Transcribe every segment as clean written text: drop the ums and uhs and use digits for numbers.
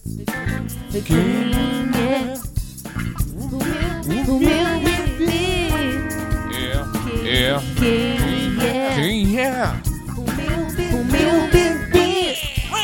O meu bebê. Quem é? O meu bebê.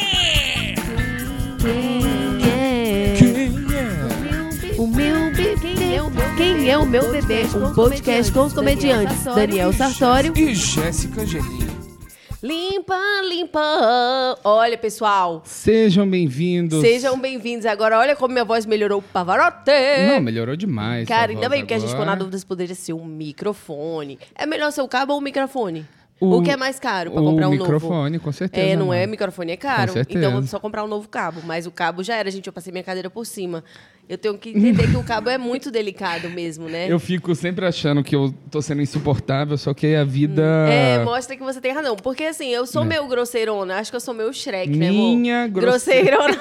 O meu bebê. Quem é o meu bebê? Um podcast com os comediantes Daniel Sartório E Jéssica Angelini. Limpa, limpa. Olha, pessoal. Sejam bem-vindos. Sejam bem-vindos. Agora, olha como minha voz melhorou, Pavarotti. Não, melhorou demais. Cara, ainda bem que a gente ficou na dúvida se poderia ser um microfone. É melhor ser o cabo ou o microfone? O que é mais caro pra comprar um novo? O microfone, com certeza. É, não é? Mano. Microfone é caro. Com certeza. Então, eu vou só comprar um novo cabo. Mas o cabo já era, gente. Eu passei minha cadeira por cima. Eu tenho que entender que o cabo é muito delicado mesmo, né? Eu fico sempre achando que eu tô sendo insuportável, só que a vida... Mostra que você tem razão. Porque, assim, eu sou meio grosseirona. Acho que eu sou meio Shrek, né, amor? Minha grosseirona.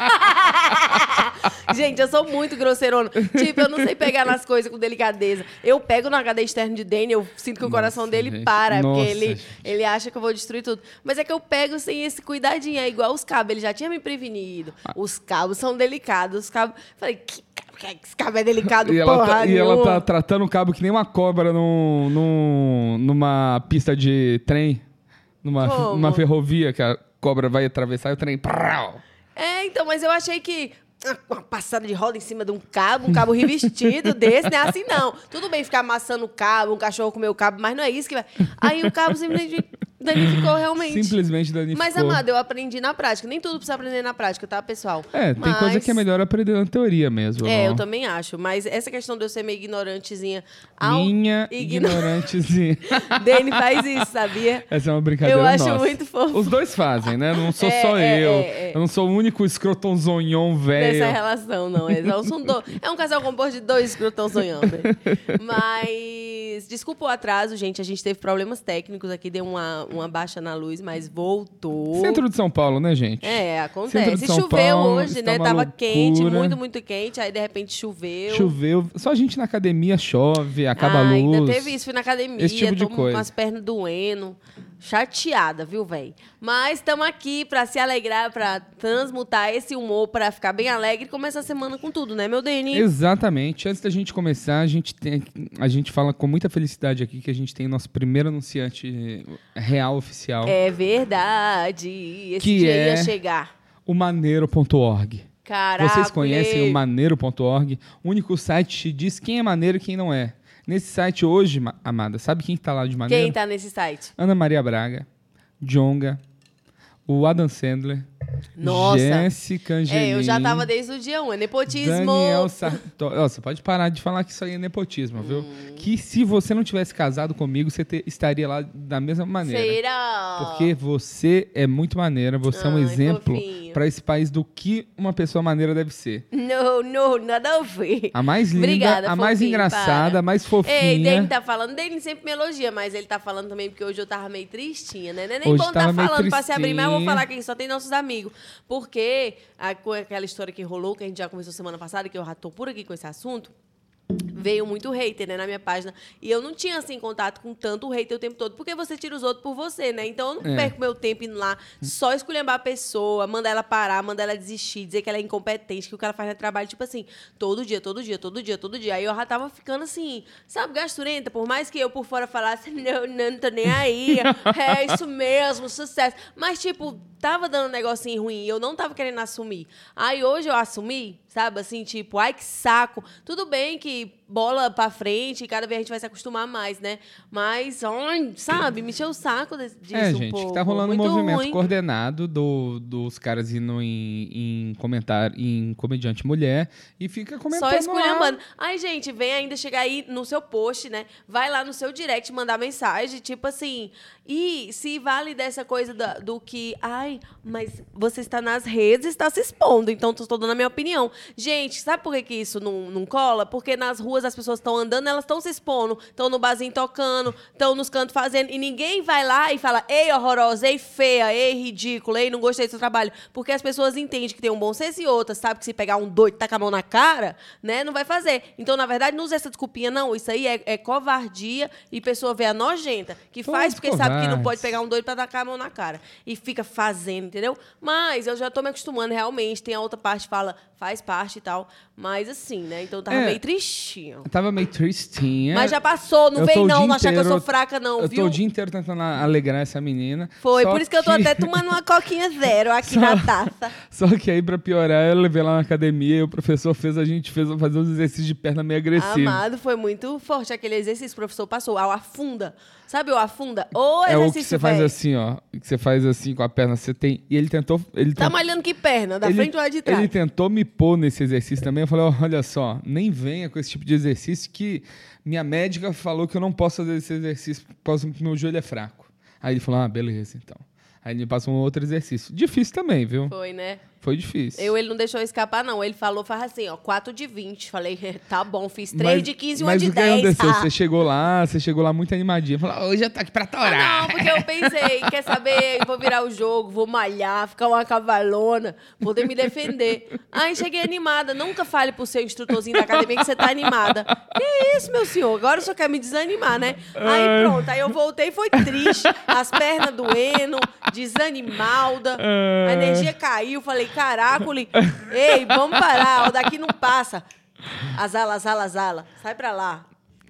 Gente, eu sou muito grosseirona. Tipo, eu não sei pegar nas coisas com delicadeza. Eu pego no HD externo de Danny, eu sinto que o coração dele gente. para. Nossa, porque gente. ele acha que eu vou destruir tudo. Mas é que eu pego sem esse cuidadinho. É igual os cabos. Ele já tinha me prevenido. Os cabos são delicados. Os cabos... Falei, que esse cabo é delicado, E porra ela tá tratando o cabo que nem uma cobra numa pista de trem, numa ferrovia, que a cobra vai atravessar e o trem... Então, mas eu achei que uma passada de roda em cima de um cabo revestido desse, não é assim, não. Tudo bem ficar amassando o cabo, um cachorro comer o cabo, mas não é isso que vai... Aí o cabo simplesmente danificou realmente. Simplesmente danificou. Mas, amado, eu aprendi na prática. Nem tudo precisa aprender na prática, tá, pessoal? Tem coisa que é melhor aprender na teoria mesmo. Eu também acho. Mas essa questão de eu ser meio ignorantezinha... Minha ignorantezinha. Dani faz isso, sabia? Essa é uma brincadeira Eu acho nossa. muito fofo. Os dois fazem, né? Não sou só eu. Eu não sou o único escrotonzonhão velho. Dessa relação, não. É um casal composto de dois escrotãozonhão, né? Mas... Desculpa o atraso, gente. A gente teve problemas técnicos aqui. Deu uma baixa na luz, mas voltou. Centro de São Paulo, né, gente? Acontece. Centro de São Choveu Paulo, hoje, está né? uma Tava loucura. quente, muito, muito quente. Aí, de repente, choveu. Choveu. Só a gente na academia chove, acaba a luz. Ainda teve isso. Fui na academia. Esse tipo de tô coisa. com as pernas doendo. Chateada, viu, velho? Mas estamos aqui pra se alegrar, pra transmutar esse humor, pra ficar bem alegre e começar a semana com tudo, né, meu Deni? Exatamente. Antes da gente começar, a gente fala com muita felicidade aqui que a gente tem o nosso primeiro anunciante real oficial. É verdade. Esse Que dia é ia chegar. O Maneiro.org. Caraca. Vocês conhecem o Maneiro.org? O único site que diz quem é maneiro e quem não é. Nesse site hoje, amada, sabe quem tá lá de maneiro? Quem tá nesse site? Ana Maria Braga, Djonga, o Adam Sandler, Nossa. Jéssica Angelini. Eu já tava desde o dia 1. É nepotismo. Daniel Sartório. Você pode parar de falar que isso aí é nepotismo, viu? Que se você não tivesse casado comigo, você estaria lá da mesma maneira. Será? Porque você é muito maneira, você é um exemplo fofinho. para esse país do que uma pessoa maneira deve ser. Não, nada a ver. A mais linda, Obrigada, a mais fofinho, engraçada, para. a mais fofinha. Ei, Dani tá falando. Dani sempre me elogia, mas ele tá falando também porque hoje eu tava meio tristinha, né? Não é nem Hoje bom tava tá meio falando pra se abrir, mas eu vou tristinha. falar que só tem nossos amigos. Porque com aquela história que rolou, que a gente já conversou semana passada, que eu já tô por aqui com esse assunto, veio muito hater, né, na minha página. E eu não tinha, assim, contato com tanto hater o tempo todo. Porque você tira os outros por você, né? Então, eu não perco meu tempo indo lá só esculhambar a pessoa, mandar ela parar, mandar ela desistir, dizer que ela é incompetente, que o que ela faz é trabalho, tipo assim, todo dia. Aí eu já tava ficando assim, sabe, gasturenta. Por mais que eu por fora falasse, não tô nem aí, é isso mesmo, sucesso. Mas, tipo, tava dando um negocinho ruim e eu não tava querendo assumir. Aí hoje eu assumi, sabe, assim, tipo, ai, que saco. Tudo bem que bola pra frente e cada vez a gente vai se acostumar mais, né? Mas, sabe, me encheu o saco disso Gente, um pouco. tá rolando um Muito movimento ruim. coordenado dos caras indo em comediante mulher e fica comentando Só esculhambando. lá. Ai, gente, vem ainda chegar aí no seu post, né? Vai lá no seu direct mandar mensagem, tipo assim. E se vale dessa coisa do que, ai, mas você está nas redes, está se expondo, então tô dando a minha opinião. Gente, sabe por que isso não cola? Porque nas ruas as pessoas estão andando, elas estão se expondo, estão no barzinho tocando, estão nos cantos fazendo, e ninguém vai lá e fala, ei, horrorosa, ei, feia, ei, ridícula, ei, não gostei do seu trabalho. Porque as pessoas entendem que tem um bom senso e outras, sabe que se pegar um doido e tacar a mão na cara, né, não vai fazer. Então, na verdade, não usa essa desculpinha, não. Isso aí é covardia e pessoa vê a nojenta, que faz porque sabe que não pode pegar um doido pra tacar a mão na cara. E fica fazendo, entendeu? Mas eu já tô me acostumando, realmente. Tem a outra parte que fala, faz parte e tal. Mas assim, né? Então tava meio tristinho. Tava meio tristinha. Mas já passou, não vem não achar que eu sou fraca, não, viu? Eu tô o dia inteiro tentando alegrar essa menina. Foi, por isso que eu tô até tomando uma coquinha zero aqui na taça. Só que aí, pra piorar, eu levei lá na academia e o professor a gente fez fazer uns exercícios de perna meio agressivos. Amado, foi muito forte aquele exercício. O professor passou ao afunda. Sabe o afunda? O exercício, é o que você faz assim, ó. Que você faz assim com a perna. Você tem... E ele tentou... Tá malhando que perna? Da frente ou lá de trás? Ele tentou me pôr nesse exercício também. Eu falei, olha só, nem venha com esse tipo de exercício que minha médica falou que eu não posso fazer esse exercício porque meu joelho é fraco. Aí ele falou, beleza, então. Aí ele me passou um outro exercício. Difícil também, viu? Foi, né? Foi difícil. Ele não deixou escapar, não. Ele falou, faz assim, ó, 4 de 20. Falei, tá bom, fiz 3 de 15 e 1 de 10. Mas o que aconteceu? Você chegou lá muito animadinha. Falou, hoje eu tô aqui pra torar. Não, porque eu pensei, quer saber, vou virar o jogo, vou malhar, ficar uma cavalona, poder me defender. Aí cheguei animada. Nunca fale pro seu instrutorzinho da academia que você tá animada. Que isso, meu senhor? Agora o senhor quer me desanimar, né? Aí pronto, aí eu voltei, foi triste, as pernas doendo, desanimada, a energia caiu, falei, caracoles, ei, vamos parar, o daqui não passa. Azala, sai pra lá.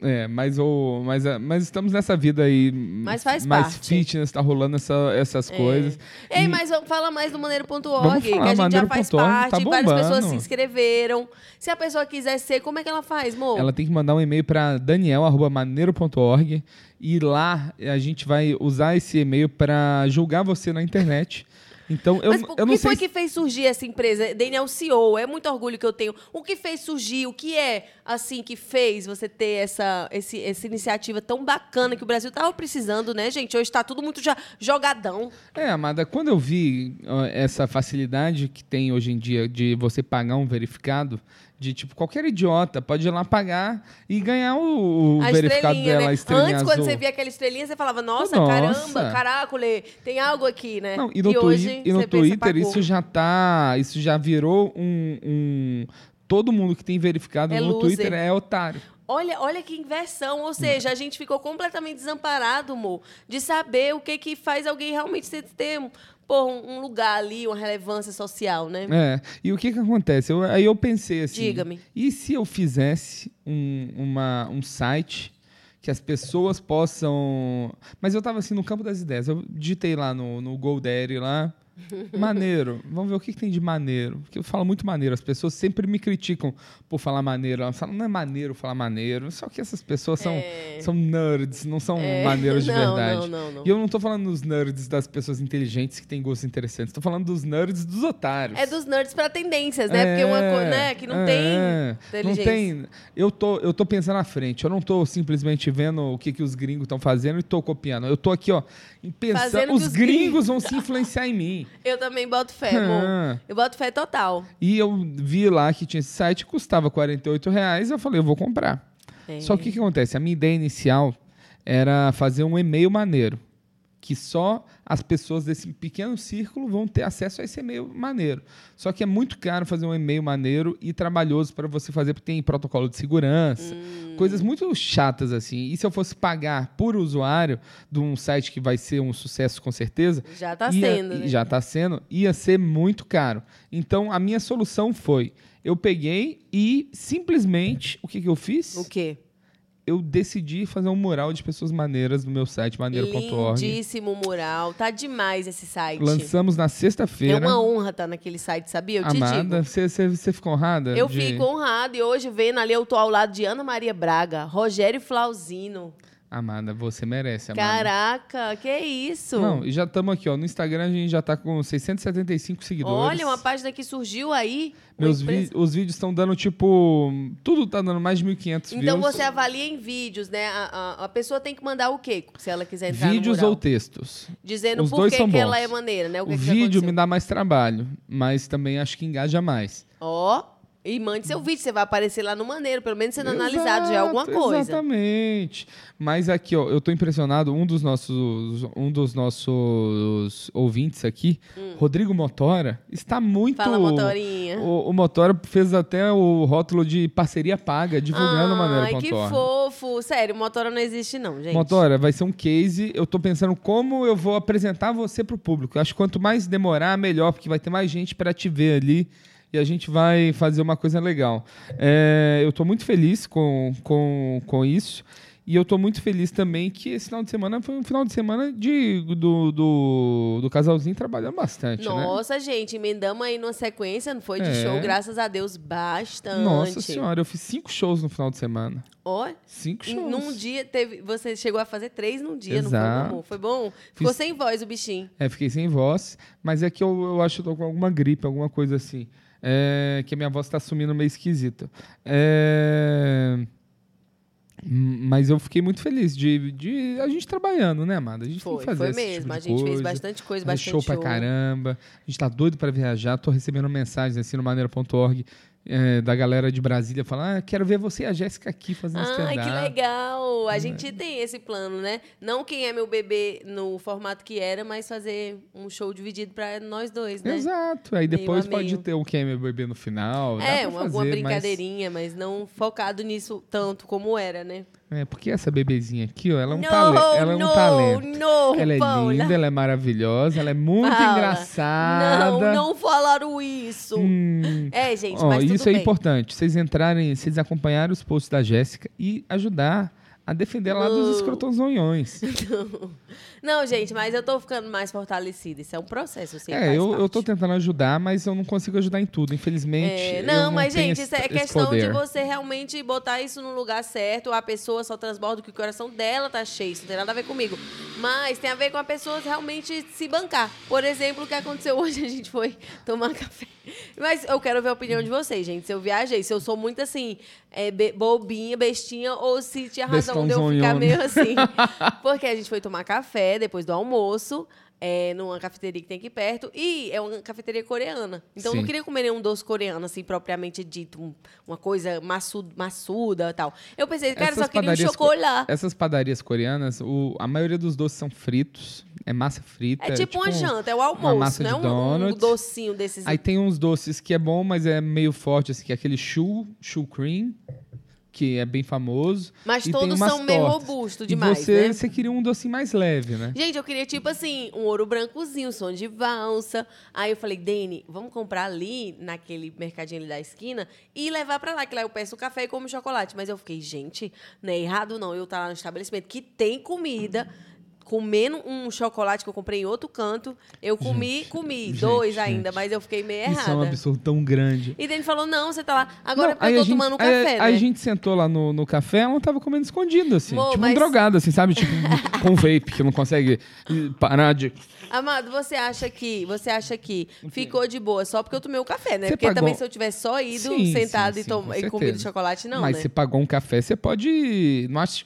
Mas estamos nessa vida aí. Mas faz mais parte. Fitness, tá rolando essas coisas. Ei, mas fala mais do Maneiro.org, que a gente já faz parte. Tá várias pessoas se inscreveram. Se a pessoa quiser ser, como é que ela faz, amor? Ela tem que mandar um e-mail para daniel@maneiro.org e lá a gente vai usar esse e-mail para julgar você na internet. Então, eu não sei. O que foi que fez surgir essa empresa? Daniel CEO, é muito orgulho que eu tenho. O que fez surgir? O que é, assim, que fez você ter essa iniciativa tão bacana que o Brasil estava precisando, né, gente? Hoje está tudo muito jogadão. Amada, quando eu vi essa facilidade que tem hoje em dia de você pagar um verificado, de tipo, qualquer idiota pode ir lá pagar e ganhar o verificado dela, né? A estrelinha Antes, azul. Quando você via aquela estrelinha, você falava, nossa. Caramba, caracolê, tem algo aqui, né? Não, e no Twitter isso já virou todo mundo que tem verificado no loser. Twitter é otário. Olha que inversão, ou seja, a gente ficou completamente desamparado, amor, de saber o que faz alguém realmente ter um lugar ali, uma relevância social, né? E o que acontece? Aí eu pensei assim... Diga-me. E se eu fizesse um site que as pessoas possam... Mas eu estava assim no campo das ideias. Eu digitei lá no GoDaddy lá... Maneiro. Vamos ver o que tem de maneiro. Porque eu falo muito maneiro. As pessoas sempre me criticam por falar maneiro. Elas falam, não é maneiro falar maneiro. Só que essas pessoas são nerds, não são maneiros de verdade. Não. E eu não estou falando dos nerds das pessoas inteligentes que têm gostos interessantes. Estou falando dos nerds dos otários. É dos nerds para tendências, né? Porque uma coisa, né, que não tem inteligência. Não tem. Eu tô pensando à frente. Eu não tô simplesmente vendo o que os gringos estão fazendo e tô copiando. Eu tô aqui, ó, pensando. Os gringos vão se influenciar em mim. Eu também boto fé, amor. Eu boto fé total. E eu vi lá que tinha esse site, custava R$48. Eu falei, eu vou comprar. Só que o que acontece? A minha ideia inicial era fazer um e-mail maneiro. Que só as pessoas desse pequeno círculo vão ter acesso a esse e-mail maneiro. Só que é muito caro fazer um e-mail maneiro e trabalhoso para você fazer, porque tem protocolo de segurança, coisas muito chatas assim. E se eu fosse pagar por usuário de um site que vai ser um sucesso com certeza... Já está sendo, né? Já está sendo, ia ser muito caro. Então, a minha solução foi, eu peguei e simplesmente, o que eu fiz? O quê? Eu decidi fazer um mural de pessoas maneiras no meu site, maneiro.org. Lindíssimo mural. Tá demais esse site. Lançamos na sexta-feira. É uma honra estar naquele site, sabia? Eu te digo. Amada, você ficou honrada? Eu fico honrada. E hoje, vendo ali, eu tô ao lado de Ana Maria Braga, Rogério Flauzino. Amada, você merece, Amada. Caraca, que isso? Não, e já estamos aqui, ó. No Instagram a gente já tá com 675 seguidores. Olha, uma página que surgiu aí. Os vídeos estão dando, tipo... Tudo tá dando mais de 1.500 views. Então você avalia em vídeos, né? A pessoa tem que mandar o quê? Se ela quiser entrar vídeos no mural. Ou textos. Dizendo Os por dois que são bons. ela é maneira, né? O vídeo me dá mais trabalho, mas também acho que engaja mais. Ó. E mande seu vídeo, você vai aparecer lá no Maneiro, pelo menos sendo analisado já é alguma coisa. Exatamente. Mas aqui, ó, eu tô impressionado, um dos nossos ouvintes aqui, Rodrigo Motora, está muito... Fala, Motorinha. O Motora fez até o rótulo de parceria paga, divulgando o Maneiro.org. Ai, que fofo. Sério, Motora não existe não, gente. Motora, vai ser um case. Eu tô pensando como eu vou apresentar você pro público. Eu acho que quanto mais demorar, melhor, porque vai ter mais gente para te ver ali. E a gente vai fazer uma coisa legal. Eu estou muito feliz com isso. E eu estou muito feliz também que esse final de semana foi um final de semana do casalzinho trabalhando bastante. Nossa, né? Gente, emendamos aí numa sequência, não foi de show, graças a Deus, bastante. Nossa senhora, eu fiz 5 shows no final de semana. Ó, 5 shows. Num dia você chegou a fazer 3 num dia, Exato. Não foi, amor? Foi bom? Ficou sem voz o bichinho. Fiquei sem voz, mas é que eu acho que eu tô com alguma gripe, alguma coisa assim. Que a minha voz está sumindo meio esquisita. Mas eu fiquei muito feliz de a gente trabalhando, né, amada? A gente tem que fazer foi mesmo. Tipo a gente fez bastante coisa, bastante show. Pra caramba. A gente tá doido para viajar. Tô recebendo mensagens assim no Maneiro.org da galera de Brasília falando: quero ver você e a Jéssica aqui fazendo stand-up. Ai, que legal! A gente tem esse plano, né? Não Quem é Meu Bebê no formato que era, mas fazer um show dividido para nós dois, né? Exato. Aí depois pode ter o Quem é Meu Bebê no final. Alguma brincadeirinha, mas não focado nisso tanto como era, né? Porque essa bebezinha aqui, ó, ela é um talento. Ela é Paula. linda, ela é maravilhosa, ela é muito engraçada. Não falaram isso. Gente, mas tudo isso é bem. importante. Vocês acompanharem os posts da Jéssica e ajudar a defender lá dos escrotãozonhões. Não, gente, mas eu tô ficando mais fortalecida. Isso é um processo, eu tô tentando ajudar, mas eu não consigo ajudar em tudo, infelizmente. Mas, gente, isso é questão de você realmente botar isso no lugar certo. A pessoa só transborda que o coração dela tá cheio. Isso não tem nada a ver comigo. Mas tem a ver com a pessoa realmente se bancar. Por exemplo, o que aconteceu hoje, a gente foi tomar café. Mas eu quero ver a opinião de vocês, gente. Se eu viajei, se eu sou muito assim, bobinha, bestinha, ou se tinha razão de eu ficar meio assim. Porque a gente foi tomar café depois do almoço, numa cafeteria que tem aqui perto, e é uma cafeteria coreana. Então, eu não queria comer nenhum doce coreano, assim, propriamente dito, uma coisa maçuda e tal. Eu pensei, cara, só queria um chocolate. Essas padarias coreanas, a maioria dos doces são fritos, é massa frita. É tipo uma janta, é o almoço, não é um docinho desses. Aí tem uns doces que é bom, mas é meio forte, assim, que é aquele choux cream, que é bem famoso. Mas todos são meio robustos demais, né? Você queria um docinho mais leve, né? Gente, eu queria, tipo assim, um ouro brancozinho, som de valsa. Aí eu falei, Dani, vamos comprar ali, naquele mercadinho ali da esquina, e levar pra lá, que lá eu peço o café e como chocolate. Mas eu fiquei, gente, não é errado não eu estar lá no estabelecimento que tem comida, comendo um chocolate que eu comprei em outro canto. Eu comi 2 ainda, mas eu fiquei meio errada. Isso é um absurdo tão grande. E daí ele falou, não, você tá lá. Agora eu tô tomando um café, né? Aí a gente sentou lá no café, ela tava comendo escondido, assim. Um drogado, assim, sabe? Tipo, com vape, que não consegue parar de... Amado, você acha que ficou de boa só porque eu tomei o café, né? Porque também se eu tivesse só ido, sentado e comido chocolate, não, mas né? você pagou um café, você pode... Não acho,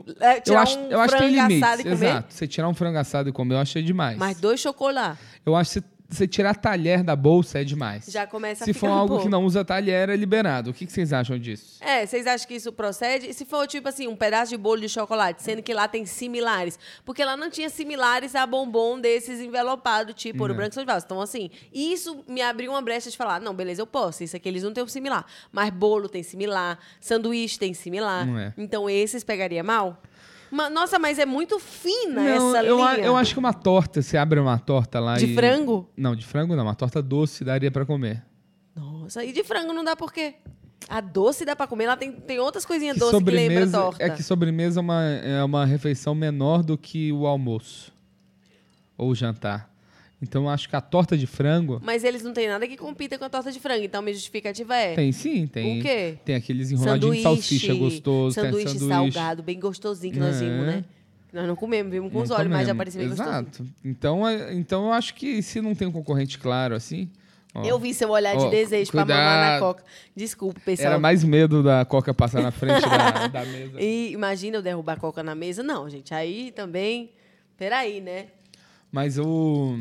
eu acho que tem limites. Exato. Você tirar um frango assado e comer, eu achei demais. Mas 2 chocolates. Eu acho que você tirar talher da bolsa é demais. Já começa a ficar. Se for algo que não usa talher, é liberado. O que vocês acham disso? Vocês acham que isso procede? E se for, tipo assim, um pedaço de bolo de chocolate, sendo que lá tem similares? Porque lá não tinha similares a bombom desses envelopados, tipo ouro branco e valsa. Então, assim, isso me abriu uma brecha de falar, não, beleza, eu posso. Isso aqui eles não têm um similar. Mas bolo tem similar, sanduíche tem similar. Então, esses pegaria mal? Nossa, mas é muito fina essa linha. Eu acho que uma torta, você abre uma torta lá de frango? Não, de frango não. Uma torta doce daria pra comer. Nossa, e de frango não dá por quê? A doce dá pra comer, lá tem outras coisinhas doces que lembram torta. É que sobremesa é uma refeição menor do que o almoço. Ou o jantar. Então, eu acho que a torta de frango... Mas eles não têm nada que compita com a torta de frango, então a minha justificativa é... Tem sim, tem. O quê? Tem aqueles enroladinhos de salsicha gostoso. Sanduíche salgado, bem gostosinho que nós vimos, né? Nós não comemos, vimos com os olhos, mas já parecia bem gostoso. Exato. Então, eu acho que se não tem um concorrente claro assim... Eu vi seu olhar de desejo pra mamar na Coca. Desculpa, pessoal. Era mais medo da Coca passar na frente da mesa. E imagina eu derrubar a Coca na mesa. Não, gente, aí também... Peraí, né? Mas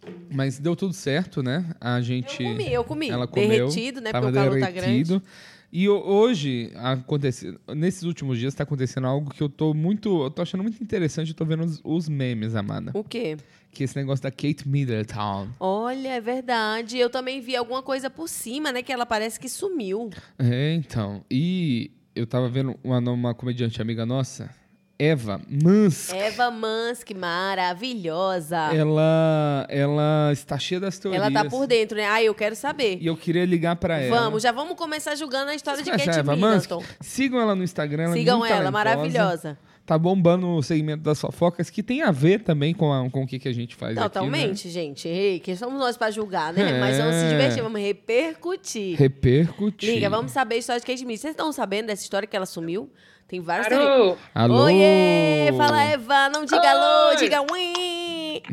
Mas deu tudo certo, né? A gente... Eu comi. Ela comeu, Derretido, né? Porque o calor tá grande. E hoje, nesses últimos dias, tá acontecendo algo que eu tô achando muito interessante. Eu tô vendo os memes, Amanda. O quê? Que é esse negócio da Kate Middleton. Olha, é verdade. Eu também vi alguma coisa por cima, né? Que ela parece que sumiu. Então. E eu tava vendo uma comediante amiga nossa, Eva Mansky. Eva Mansky, maravilhosa. Ela está cheia das teorias. Ela tá por dentro, né? Eu quero saber. E eu queria ligar pra ela. Já vamos começar julgando a história de Kate Eva Middleton. Mansky? Sigam ela no Instagram, ela Sigam é muito ela, talentosa. maravilhosa. Tá bombando o segmento das fofocas, que tem a ver também com o que a gente faz Totalmente, aqui, né? gente. Ei, quem somos nós pra julgar, né? Mas vamos se divertir, vamos repercutir. Liga, vamos saber a história de Kate Middleton. Vocês estão sabendo dessa história que ela sumiu? Tem vários... Alô? Oiê! Fala, Eva! Não diga alô, diga ui!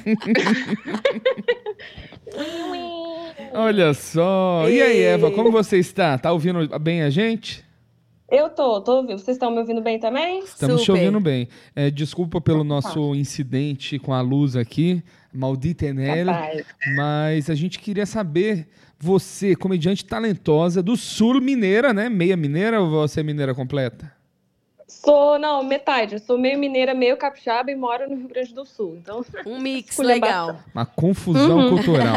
Olha só! E aí, Eva, como você está? Tá ouvindo bem a gente? Eu tô ouvindo. Vocês estão me ouvindo bem também? Estamos te ouvindo bem. Desculpa pelo nosso incidente com a luz aqui, maldita Enel, mas a gente queria saber, você, comediante talentosa do Sul, mineira, né? Meia mineira ou você é mineira completa? Não, metade. Eu sou meio mineira, meio capixaba e moro no Rio Grande do Sul. Então, um mix legal. Uma confusão cultural.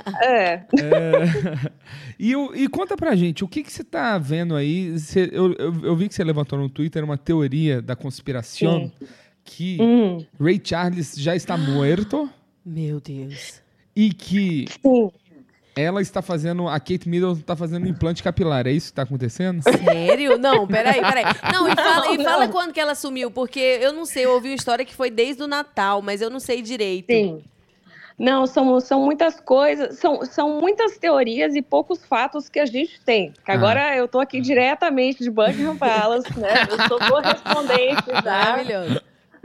E conta pra gente, o que você tá vendo aí? Eu vi que você levantou no Twitter uma teoria da conspiração que Ray Charles já está morto. Meu Deus. E que... Ela está fazendo, a Kate Middleton está fazendo um implante capilar, é isso que está acontecendo? Sério? Não, peraí. Não, fala quando que ela sumiu, porque eu não sei, eu ouvi uma história que foi desde o Natal, mas eu não sei direito. Sim. Não, são muitas coisas, são muitas teorias e poucos fatos que a gente tem. Agora eu tô aqui diretamente de Buckingham Palace, né? Eu sou correspondente já. Maravilhoso.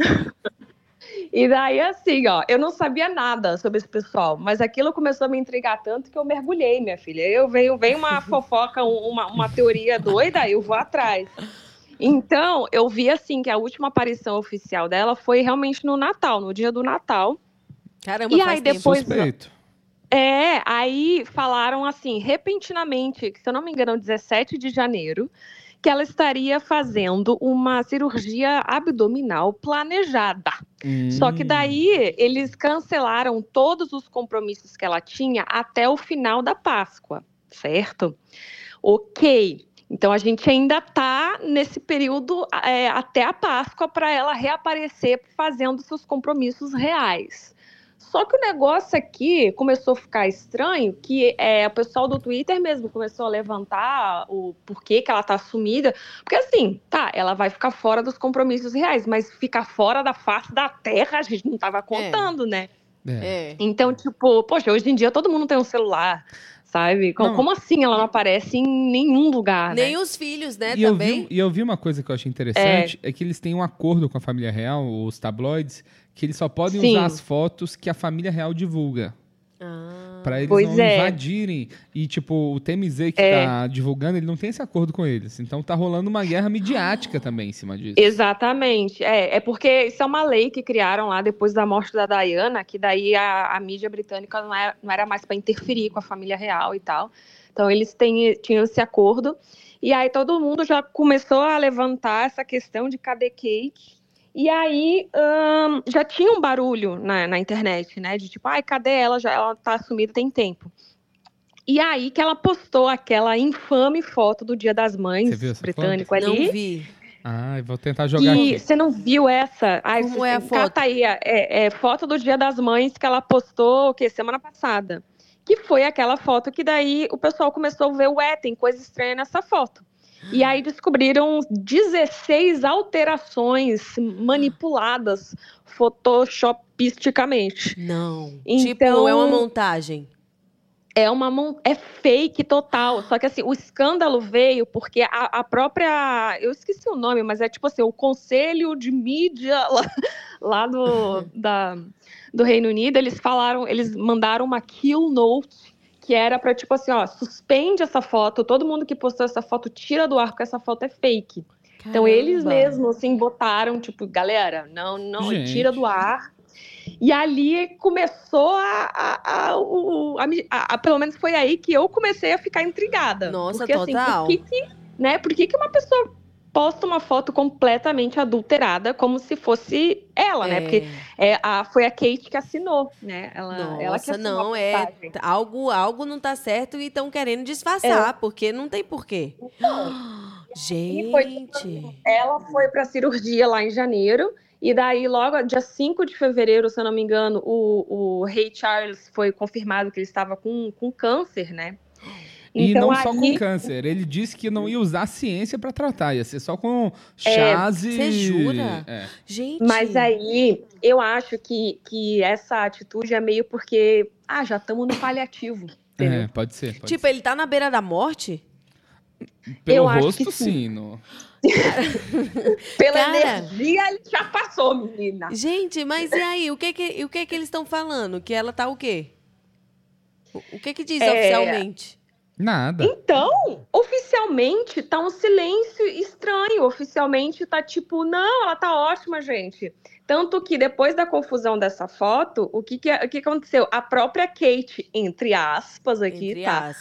E daí, assim, eu não sabia nada sobre esse pessoal, mas aquilo começou a me intrigar tanto que eu mergulhei, minha filha. Vem uma fofoca, uma teoria doida, eu vou atrás. Então, eu vi, assim, que a última aparição oficial dela foi realmente no Natal, no dia do Natal. Caramba, e faz aí depois suspeito. Aí falaram, assim, repentinamente, que se eu não me engano, 17 de janeiro, que ela estaria fazendo uma cirurgia abdominal planejada. Só que daí eles cancelaram todos os compromissos que ela tinha até o final da Páscoa, certo? Ok. Então a gente ainda está nesse período até a Páscoa para ela reaparecer fazendo seus compromissos reais. Só que o negócio aqui começou a ficar estranho, que o pessoal do Twitter mesmo começou a levantar o porquê que ela tá sumida. Porque assim, ela vai ficar fora dos compromissos reais, mas ficar fora da face da terra a gente não tava contando, né? Então, tipo, poxa, hoje em dia todo mundo tem um celular, sabe? Como assim ela não aparece em nenhum lugar, Nem né? os filhos, né, também. Eu vi uma coisa que eu achei interessante, é que eles têm um acordo com a família real, os tabloides, que eles só podem usar as fotos que a família real divulga. Pra eles não invadirem. E, tipo, o TMZ que tá divulgando, ele não tem esse acordo com eles. Então tá rolando uma guerra midiática também em cima disso. Exatamente. É porque isso é uma lei que criaram lá depois da morte da Diana, que daí a mídia britânica não era mais para interferir com a família real e tal. Então eles tinham esse acordo. E aí todo mundo já começou a levantar essa questão de cadê Kate? E aí já tinha um barulho na internet, né? De tipo, cadê ela? Ela tá sumida tem tempo. E aí que ela postou aquela infame foto do Dia das Mães britânico ali. Não vi. Eu vou tentar jogar aqui. Você não viu essa? Como é a foto? Tá aí, foto do Dia das Mães que ela postou, semana passada. Que foi aquela foto que daí o pessoal começou a ver, tem coisa estranha nessa foto. E aí descobriram 16 alterações manipuladas photoshopisticamente. Não. Então, tipo, é uma montagem. É fake total. Só que assim, o escândalo veio porque a própria... Eu esqueci o nome, mas é tipo assim, o Conselho de Mídia lá do Reino Unido, eles mandaram uma kill note que era pra, tipo assim, suspende essa foto, todo mundo que postou essa foto tira do ar, porque essa foto é fake. Caramba. Então, eles mesmos, assim, botaram, tipo, galera, não tira do ar. E ali começou pelo menos foi aí que eu comecei a ficar intrigada. Nossa, porque, total. Assim, por que uma pessoa posta uma foto completamente adulterada como se fosse ela, né? Porque foi a Kate que assinou, né? Ela que assinou não, a postagem. algo não tá certo e estão querendo disfarçar, porque não tem porquê. Gente! Ela foi pra cirurgia lá em janeiro, e daí logo, dia 5 de fevereiro, se eu não me engano, o Ray Charles foi confirmado que ele estava com câncer, né? E então, não só com câncer. Ele disse que não ia usar a ciência para tratar, ia ser só com chás e... Você jura? Gente... Mas aí, eu acho que essa atitude é meio porque... já estamos no paliativo, entendeu? Pode ser. Tipo, ele tá na beira da morte? Pelo rosto, sim. Pela energia, ele já passou, menina. Gente, mas e aí? O que eles estão falando? Que ela tá o quê? O que diz oficialmente? Nada. Então, oficialmente tá um silêncio estranho. Oficialmente tá tipo, não, ela tá ótima, gente. Tanto que depois da confusão dessa foto, o que aconteceu? A própria Kate, entre aspas aqui,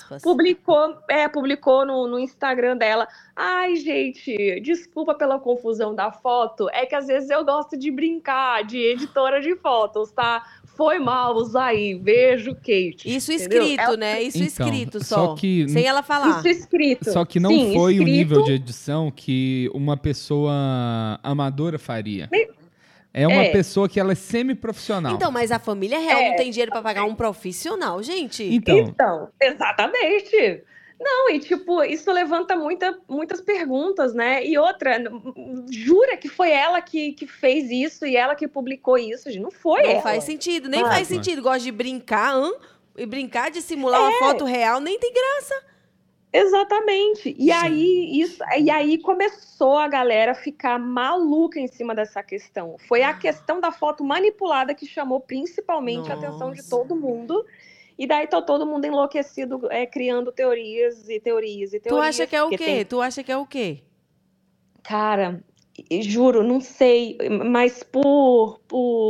publicou no Instagram dela. Ai, gente, desculpa pela confusão da foto. É que às vezes eu gosto de brincar de editora de fotos, tá? Foi mal, aí, beijo, Kate. Isso escrito, né? Isso então, escrito só que, sem ela falar. Isso escrito. Só que não foi escrito. O nível de edição que uma pessoa amadora faria. É uma pessoa que ela é semi-profissional. Então, mas a família real não tem dinheiro pra pagar um profissional, gente. Então, exatamente. Não, e tipo, isso levanta muitas perguntas, né? E outra, jura que foi ela que fez isso e ela que publicou isso? Não foi ela. Não faz sentido, nem faz sentido. Gosta de brincar, e brincar de simular uma foto real, nem tem graça. Exatamente. E aí começou a galera a ficar maluca em cima dessa questão. Foi a questão da foto manipulada que chamou principalmente a atenção de todo mundo. E daí tá todo mundo enlouquecido, criando teorias e teorias e teorias. Tu acha que é o quê? Tu acha que é o quê? Cara, juro, não sei, mas por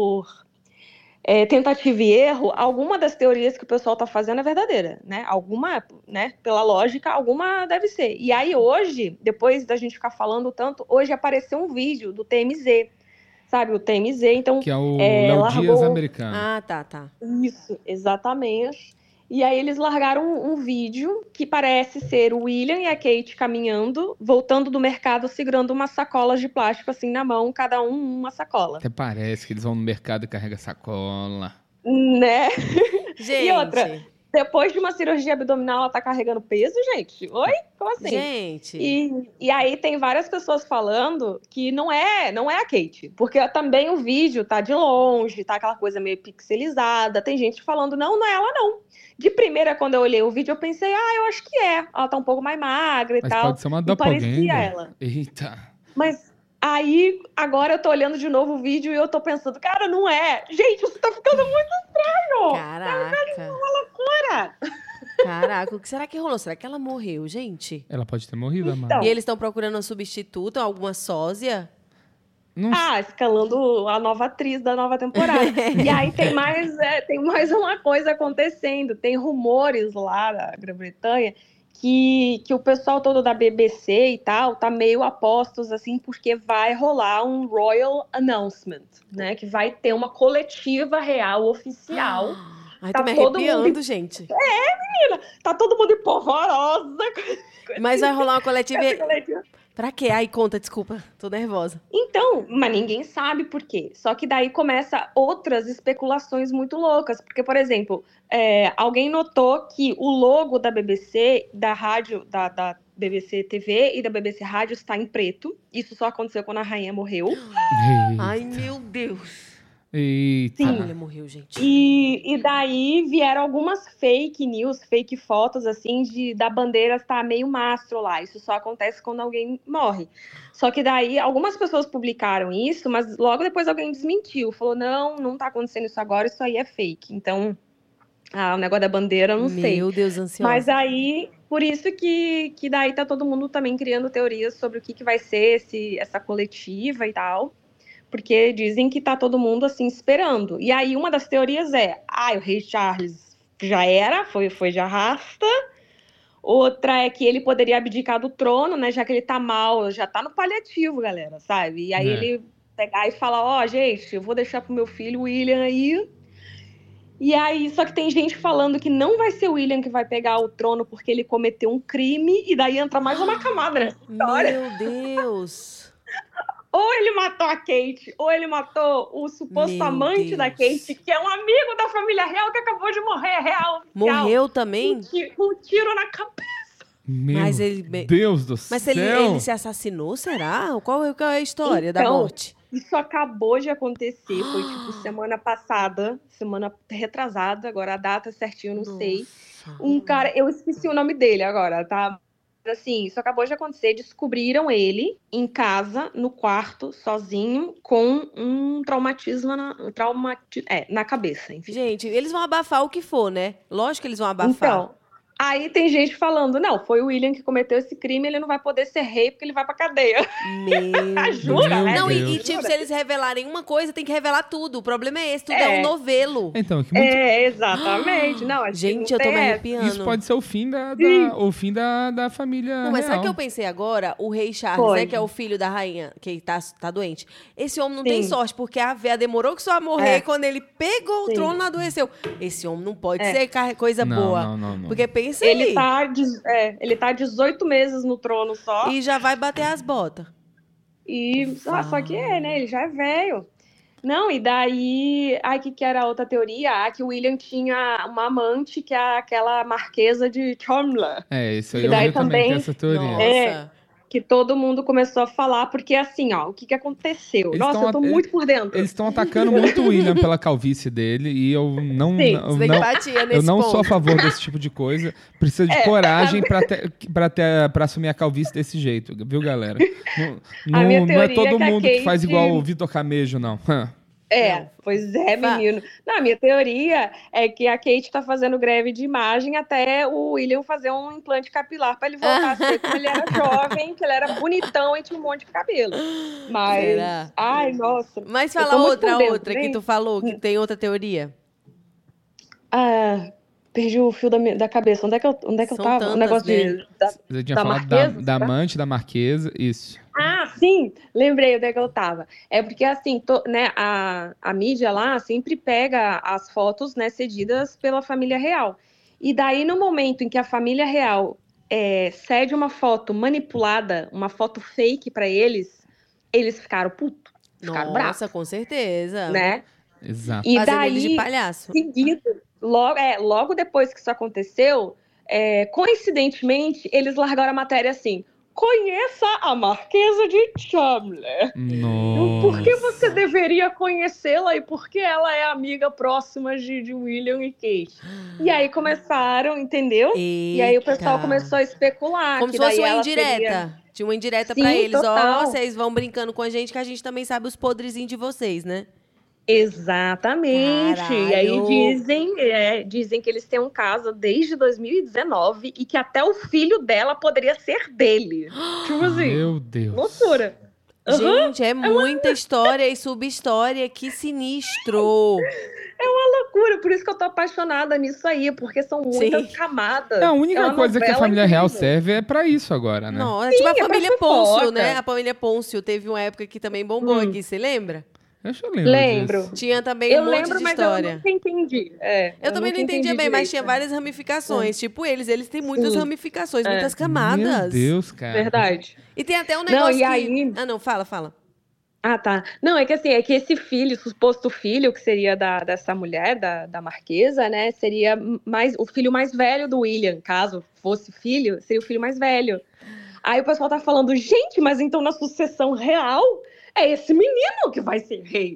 tentativa e erro, alguma das teorias que o pessoal tá fazendo é verdadeira, né? Alguma, né? Pela lógica, alguma deve ser. E aí hoje, depois da gente ficar falando tanto, hoje apareceu um vídeo do TMZ. Sabe, o TMZ, então... Que é o Léo Dias americano. Ah, tá. Isso, exatamente. E aí eles largaram um vídeo que parece ser o William e a Kate caminhando, voltando do mercado, segurando umas sacolas de plástico assim na mão, cada um uma sacola. Até parece que eles vão no mercado e carregam sacola. Né? Gente... E outra... Depois de uma cirurgia abdominal, ela tá carregando peso, gente? Oi? Como assim? Gente... E aí tem várias pessoas falando que não é a Kate. Porque também o vídeo tá de longe, tá aquela coisa meio pixelizada. Tem gente falando, não é ela, não. De primeira, quando eu olhei o vídeo, eu pensei, eu acho que é. Ela tá um pouco mais magra e tal. Mas pode ser uma doppelganger. Parecia ela. Eita. Mas... Aí, agora eu tô olhando de novo o vídeo e eu tô pensando, cara, não é. Gente, isso tá ficando muito estranho. Caraca. Tá ficando uma loucura. Caraca, o que será que rolou? Será que ela morreu, gente? Ela pode ter morrido, então, amada. E eles estão procurando uma substituta, alguma sósia? Escalando a nova atriz da nova temporada. E aí tem mais uma coisa acontecendo. Tem rumores lá da Grã-Bretanha que o pessoal todo da BBC e tal tá meio a postos, assim, porque vai rolar um Royal Announcement, né? Que vai ter uma coletiva real, oficial. Ai, tô me arrepiando, gente. Menina! Tá todo mundo empolvorosa. Mas vai rolar uma coletiva... Pra quê? Ai, conta, desculpa. Tô nervosa. Então, mas ninguém sabe por quê. Só que daí começa outras especulações muito loucas. Porque, por exemplo, alguém notou que o logo da BBC, da rádio, da BBC TV e da BBC Rádio está em preto. Isso só aconteceu quando a rainha morreu. Ai, meu Deus. Eita. A mulher morreu, gente. E daí vieram algumas fake news, fake fotos, assim, da bandeira estar meio mastro lá. Isso só acontece quando alguém morre. Só que daí, algumas pessoas publicaram isso, mas logo depois alguém desmentiu. Falou, não tá acontecendo isso agora, isso aí é fake. Então, o negócio da bandeira, eu não sei. Meu Deus, ansiosa. Mas aí, por isso que daí tá todo mundo também criando teorias sobre o que vai ser essa coletiva e tal. porque dizem que tá todo mundo assim esperando. E aí uma das teorias é, o rei Charles já era, foi de arrasta. Outra é que ele poderia abdicar do trono, né, já que ele tá mal, já tá no paliativo, galera, sabe? E aí ele pegar e falar, gente, eu vou deixar pro meu filho William aí. E aí, só que tem gente falando que não vai ser o William que vai pegar o trono porque ele cometeu um crime, e daí entra mais uma camada nessa história. Meu Deus! Ou ele matou a Kate, ou ele matou o suposto amante da Kate, que é um amigo da família real que acabou de morrer, real. Morreu também? Um tiro na cabeça. Meu Deus do céu! Mas ele se assassinou, será? Qual é a história da morte? Isso acabou de acontecer, foi tipo semana passada, semana retrasada, agora a data certinha eu não sei. Um cara, eu esqueci o nome dele agora, tá? Assim, isso acabou de acontecer, descobriram ele em casa, no quarto, sozinho, com um traumatismo na cabeça, enfim. Gente, eles vão abafar o que for, né? Lógico que eles vão abafar. Então, aí tem gente falando, não, foi o William que cometeu esse crime, ele não vai poder ser rei porque ele vai pra cadeia. Jura? Né? Não, e tipo, se eles revelarem uma coisa, tem que revelar tudo. O problema é esse, tudo é um novelo. Então, exatamente. Não, gente, eu tô me arrepiando. Isso pode ser o fim da família Não, mas real. sabe o que eu pensei agora? O rei Charles, né, que é o filho da rainha, que tá doente. Esse homem não tem sorte, porque a véia demorou que só a morrer, quando ele pegou o trono, adoeceu. Esse homem não pode ser coisa boa. Não. Porque pensa aí. Ele tá 18 meses no trono só. E já vai bater as botas. Só que né? Ele já é velho. Não, e daí... que era a outra teoria? Que o William tinha uma amante, que é aquela marquesa de Cholmondeley. Isso aí eu também tem essa teoria. Nossa. Que todo mundo começou a falar, porque assim, o que aconteceu? Eu tô muito por dentro. Eles estão atacando muito o William pela calvície dele, e eu não sou a favor desse tipo de coisa. Precisa de coragem pra assumir a calvície desse jeito, viu, galera? Não é todo mundo que faz igual o Vitor Camejo, não. Pois é, menino. Não, a minha teoria é que a Kate tá fazendo greve de imagem até o William fazer um implante capilar pra ele voltar a ser como ele era jovem, que ele era bonitão e tinha um monte de cabelo. Mas, será? Nossa. Mas fala outra que tu falou, que tem outra teoria. Perdi o fio da cabeça. Onde é que eu tava? Tantas, o negócio Você tinha falado da amante, da marquesa, isso. Sim, lembrei onde é que eu tava. É porque, assim, né, a mídia lá sempre pega as fotos, né, cedidas pela família real. E daí, no momento em que a família real cede uma foto manipulada, uma foto fake pra eles ficaram putos, ficaram bravos. Nossa, com certeza. Né? Exato. E fazendo daí, eles de palhaço. Seguido, logo depois que isso aconteceu, coincidentemente, eles largaram a matéria assim: conheça a Marquesa de Cholmondeley. Por que você deveria conhecê-la e por que ela é amiga próxima de William e Kate? E aí começaram, entendeu? Eita. E aí o pessoal começou a especular. Como se fosse uma indireta. Tinha uma indireta pra eles. Vocês vão brincando com a gente, que a gente também sabe os podrezinhos de vocês, né? Exatamente. Caralho. E aí dizem que eles têm um caso desde 2019 e que até o filho dela poderia ser dele. Tipo assim. Meu Deus. Loucura. Gente, é muita história e subhistória. Que sinistro. É uma loucura, por isso que eu tô apaixonada nisso aí, porque são muitas camadas. A única coisa que a família real serve é pra isso agora, né? Não, tipo a família Pôncio, né? A família Pôncio teve uma época que também bombou aqui, você lembra? Eu lembro disso. Tinha também um monte de história. Eu nunca entendi. Eu também não entendia bem, mas tinha várias ramificações. Tipo eles têm muitas ramificações, muitas camadas. Meu Deus, cara. Verdade. E tem até um negócio aí... fala. Tá. Não, é que assim, esse filho, suposto filho, que seria dessa mulher, da Marquesa, né, seria o filho mais velho do William, caso fosse filho, seria o filho mais velho. Aí o pessoal tá falando, gente, mas então na sucessão real é esse menino que vai ser rei.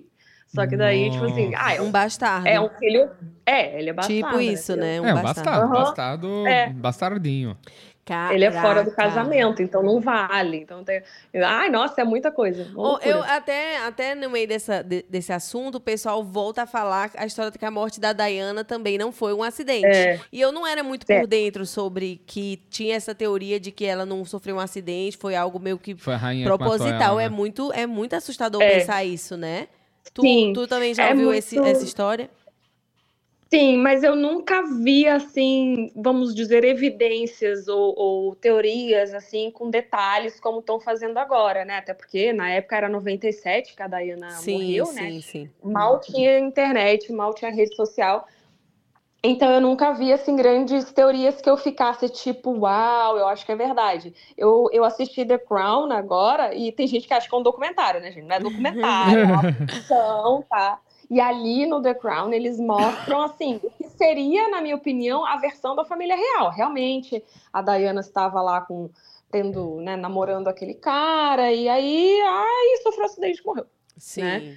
Só que daí, tipo assim, Um bastardo. é um filho... ele é bastardo. Tipo isso, né? Um bastardo. Bastardo, É. bastardinho. Ele é fora do Caraca. casamento, então não vale. Então tem... Ai, nossa, é muita coisa. Eu até no meio desse assunto, o pessoal volta a falar a história de que a morte da Diana também não foi um acidente. E eu não era muito por dentro sobre que tinha essa teoria de que ela não sofreu um acidente, foi algo meio que Foi a rainha proposital. que matou ela, É muito assustador pensar isso, né? Tu também já ouviu essa história? Sim, mas eu nunca vi, assim, vamos dizer, evidências ou teorias, assim, com detalhes como estão fazendo agora, né? Até porque na época era 97 que a Diana morreu, né? Sim. Mal tinha internet, mal tinha rede social. Então eu nunca vi, assim, grandes teorias que eu ficasse tipo, uau, eu acho que é verdade. Eu assisti The Crown agora e tem gente que acha que é um documentário, né, gente? Não é documentário, é uma ficção, tá? E ali no The Crown eles mostram, assim, o que seria, na minha opinião, a versão da família real. Realmente, a Diana estava lá namorando aquele cara, e aí sofreu um acidente e morreu. Sim. Né?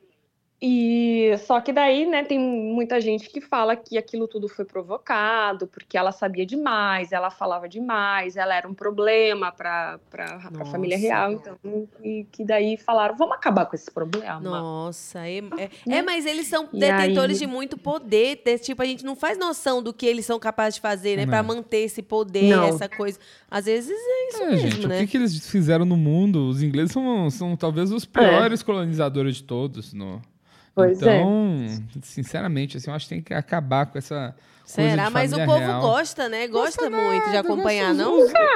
E só que daí, né, tem muita gente que fala que aquilo tudo foi provocado, porque ela sabia demais, ela falava demais, ela era um problema para a família real, então, e que daí falaram, vamos acabar com esse problema. Nossa, mas eles são detentores de muito poder, tipo, a gente não faz noção do que eles são capazes de fazer, né, para manter esse poder, essa coisa. Às vezes é isso mesmo, gente, né? O que eles fizeram no mundo? Os ingleses são talvez os piores colonizadores de todos, então, sinceramente, assim, eu acho que tem que acabar com essa coisa de Mas o família povo real. gosta, né? Gosta muito de acompanhar, não?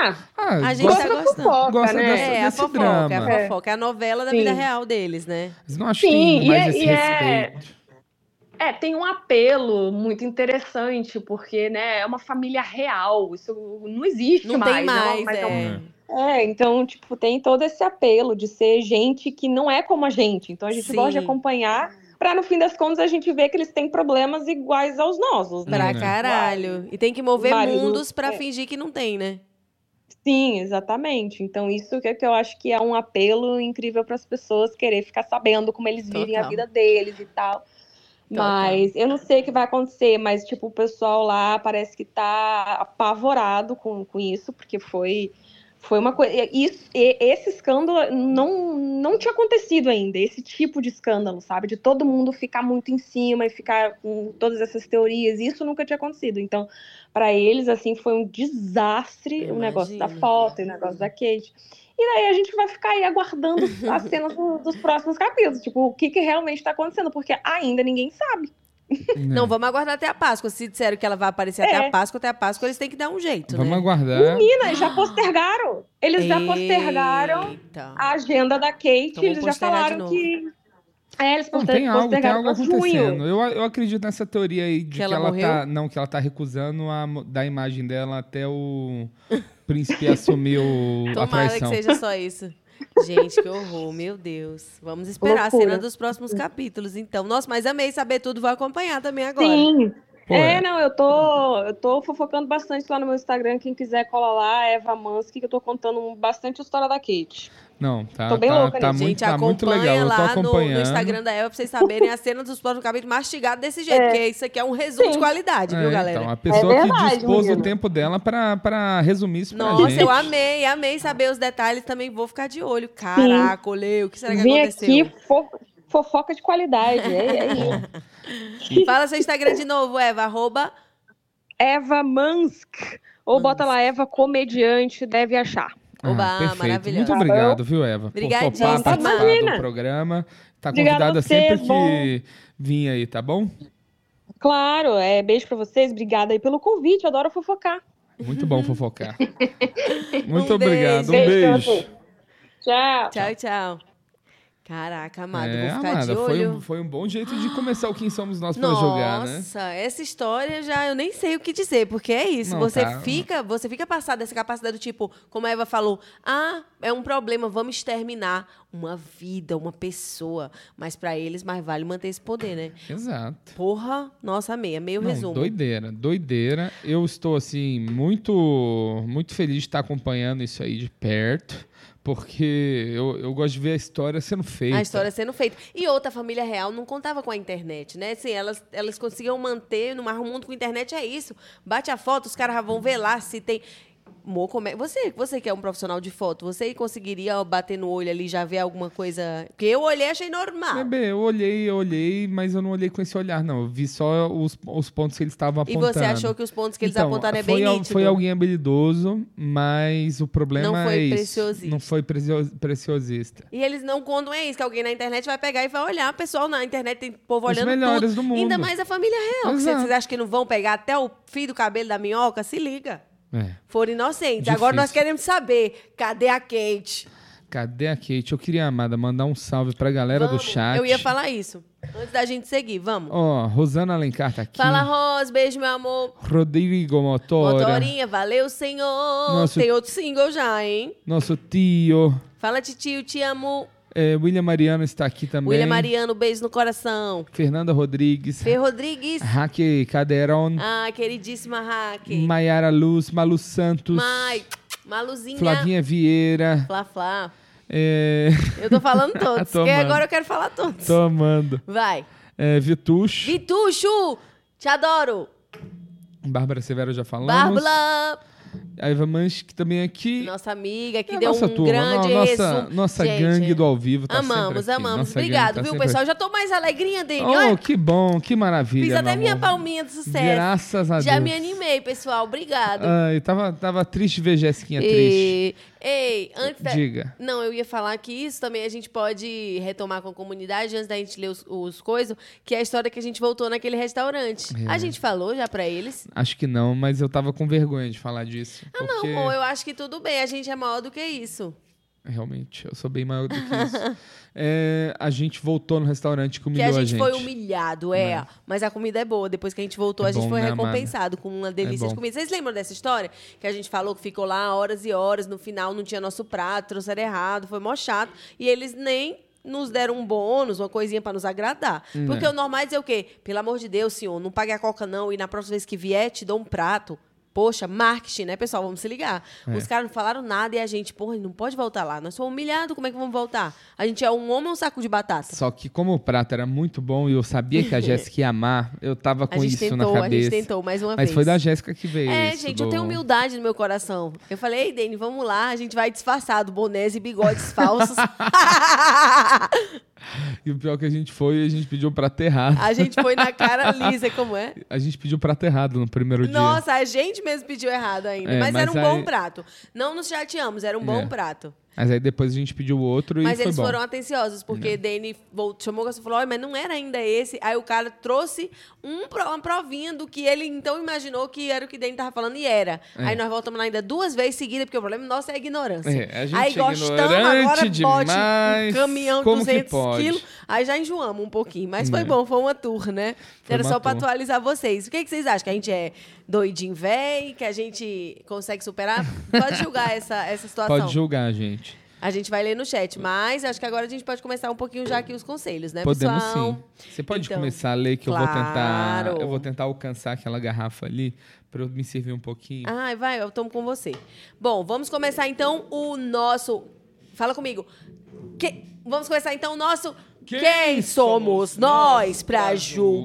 A gente tá gostando. Gosta desse a drama. É a fofoca, é a novela da vida real deles, né? Mas não acho que tem mais esse respeito. Tem um apelo muito interessante, porque, né, é uma família real, isso não existe não mais. Tem mais, então, tipo, tem todo esse apelo de ser gente que não é como a gente. Então, a gente gosta de acompanhar, pra no fim das contas a gente ver que eles têm problemas iguais aos nossos, né? Pra caralho. E tem que mover mundos pra fingir que não tem, né? Sim, exatamente. Então, isso que eu acho que é um apelo incrível para as pessoas querer ficar sabendo como eles vivem a vida deles e tal. Mas eu não sei o que vai acontecer, mas tipo, o pessoal lá parece que tá apavorado com isso, porque foi uma coisa. Esse escândalo não tinha acontecido ainda, esse tipo de escândalo, sabe? De todo mundo ficar muito em cima e ficar com todas essas teorias, isso nunca tinha acontecido. Então, para eles, assim, foi um desastre o negócio da foto e o negócio da Kate. E daí a gente vai ficar aí aguardando as cenas dos próximos capítulos. Tipo, o que realmente tá acontecendo, porque ainda ninguém sabe. Não, vamos aguardar até a Páscoa. Se disseram que ela vai aparecer até a Páscoa, eles têm que dar um jeito, vamos né? aguardar. Menina, já postergaram. Eles já postergaram a agenda da Kate. Então, eles já falaram que... eles tem algo postergaram acontecendo. Eu acredito nessa teoria aí de que ela morreu? que ela tá recusando da imagem dela até o príncipe assumir a traição. Tomara que seja só isso. Gente, que horror, meu Deus. Vamos esperar a cena dos próximos capítulos, então. Nossa, mas amei saber tudo, vou acompanhar também agora. Sim. Não, eu tô fofocando bastante lá no meu Instagram. Quem quiser cola lá, Eva Mansky, que eu tô contando bastante a história da Kate. Não, tô bem louca, tá gente. muito legal. Eu tô lá acompanhando. No Instagram da Eva pra vocês saberem a cena dos próximos capítulos mastigado desse jeito, porque isso aqui é um resumo de qualidade, viu, galera? Então, a pessoa que dispôs o tempo dela pra resumir isso pra gente. Nossa, eu amei saber os detalhes, também vou ficar de olho. Caraca, olhei, o que será que aconteceu? Vim aqui, fofoca de qualidade, é isso. Fala seu Instagram de novo, Eva, Eva Mansk, ou bota lá, Eva Comediante, deve achar. Oba, maravilhoso. Muito obrigado, viu, Eva? Obrigadíssima. Por participar do programa. Tá convidada sempre que vir aí, tá bom? Claro, beijo pra vocês, obrigada aí pelo convite, eu adoro fofocar. Muito bom fofocar. Muito obrigado, um beijo. Tchau. Caraca, amado, vou ficar amada, de olho. Foi um bom jeito de começar o Quem Somos Nós pra jogar, né? Nossa, essa história eu nem sei o que dizer, porque é isso. Você fica passado dessa capacidade do tipo, como a Eva falou, é um problema, vamos exterminar uma vida, uma pessoa. Mas pra eles, mais vale manter esse poder, né? Exato. Porra, nossa, amei o resumo. Doideira. Eu estou, assim, muito, muito feliz de estar acompanhando isso aí de perto. Porque eu gosto de ver a história sendo feita. A história sendo feita. E outra, a família real não contava com a internet, né? Assim, elas conseguiam manter no mundo com a internet, é isso. Bate a foto, os caras vão ver lá se tem... Você que é um profissional de foto, você conseguiria bater no olho ali e já ver alguma coisa? Porque eu olhei e achei normal. Bebê, eu olhei, mas eu não olhei com esse olhar, não. Eu vi só os pontos que eles estavam apontando. E você achou que os pontos que eles apontaram é bem nítido? Foi alguém habilidoso, mas o problema não foi isso. Preciosista. Não foi preciosista. E eles não contam isso, que alguém na internet vai pegar e vai olhar. O pessoal na internet tem povo Os olhando melhores tudo. do mundo. Ainda mais a família real. Vocês acham que não vão pegar até o fio do cabelo da minhoca? Se liga. Foram inocentes. Difícil. Agora nós queremos saber, cadê a Kate? Cadê a Kate? Eu queria, amada, mandar um salve pra galera do chat. Eu ia falar isso. Antes da gente seguir, vamos. Rosana Alencar tá aqui. Fala, Ros, beijo, meu amor. Rodrigo Motora. Motorinha, valeu, senhor. Tem outro single já, hein? Nosso tio. Fala, titio, te amo. William Mariano está aqui também. William Mariano, beijo no coração. Fernanda Rodrigues. Fê Rodrigues. Raque Caderon. Queridíssima Raque. Maiara Luz, Malu Santos. Maluzinha. Flavinha Vieira. Flá. Eu tô falando todos, porque agora eu quero falar todos. Tô amando. Vai. Vitucho. Vitucho, te adoro. Bárbara Severo já falamos. Bárbara. A Eva Manche, que também é aqui. Nossa amiga, que deu um turma, grande resumo. Nossa gangue do ao vivo tá amamos. Nossa Obrigado, viu, pessoal? Aqui. Já tô mais alegrinha, Dani. Que bom, que maravilha. Fiz até minha palminha do sucesso. Graças a Deus. Já me animei, pessoal. Obrigado. Tava triste ver Jéssiquinha triste. Ei, antes Diga. Não, eu ia falar que isso também a gente pode retomar com a comunidade antes da gente ler os coisas, que é a história que a gente voltou naquele restaurante. A gente falou já pra eles? Acho que não, mas eu tava com vergonha de falar disso. Não, amor, eu acho que tudo bem. A gente é maior do que isso. Realmente, eu sou bem maior do que isso. A gente voltou no restaurante que humilhou a gente. Que foi humilhado, mas a comida é boa. Depois que a gente voltou, a gente foi recompensado com uma delícia de comida. Vocês lembram dessa história? Que a gente falou que ficou lá horas e horas, no final não tinha nosso prato, trouxeram errado, foi mó chato. E eles nem nos deram um bônus, uma coisinha pra nos agradar. Porque o normal é dizer o quê? Pelo amor de Deus, senhor, não pague a coca não, e na próxima vez que vier, te dou um prato. Poxa, marketing, né, pessoal? Vamos se ligar. Os caras não falaram nada e a gente, não pode voltar lá. Nós somos humilhados, como é que vamos voltar? A gente é um homem ou um saco de batata? Só que como o prato era muito bom e eu sabia que a Jéssica ia amar, eu tava com isso na cabeça. A gente tentou mais uma vez. Mas foi da Jéssica que veio isso. Gente, eu tenho humildade no meu coração. Eu falei, ei, Dani, vamos lá, a gente vai disfarçado, bonés e bigodes falsos. E o pior é que a gente pediu prato errado. A gente foi na cara lisa, como é? A gente pediu prato errado no primeiro dia. Nossa, a gente mesmo pediu errado ainda. Mas era um bom prato. Não nos chateamos, era um bom prato. Mas aí depois a gente pediu outro e foi bom. Mas eles foram atenciosos, porque Dani chamou e falou, mas não era ainda esse. Aí o cara trouxe uma provinha do que ele então imaginou que era o que Dani tava falando e era. Aí nós voltamos lá ainda 2 vezes seguidas, porque o problema nosso é a ignorância. A gente aí gostamos, agora demais, bote um caminhão de 200 quilos. Aí já enjoamos um pouquinho. Mas foi bom, foi uma tour, né? Era só pra atualizar vocês. O que vocês acham? Que a gente é doidinho véi? Que a gente consegue superar? Pode julgar essa situação. Pode julgar, gente. A gente vai ler no chat, mas acho que agora a gente pode começar um pouquinho já aqui os conselhos, né, Podemos pessoal? Sim. Você pode começar a ler que eu vou tentar alcançar aquela garrafa ali para eu me servir um pouquinho. Vai, eu tomo com você. Bom, vamos começar então o nosso... Fala comigo. Vamos começar então o nosso... Quem somos nós pra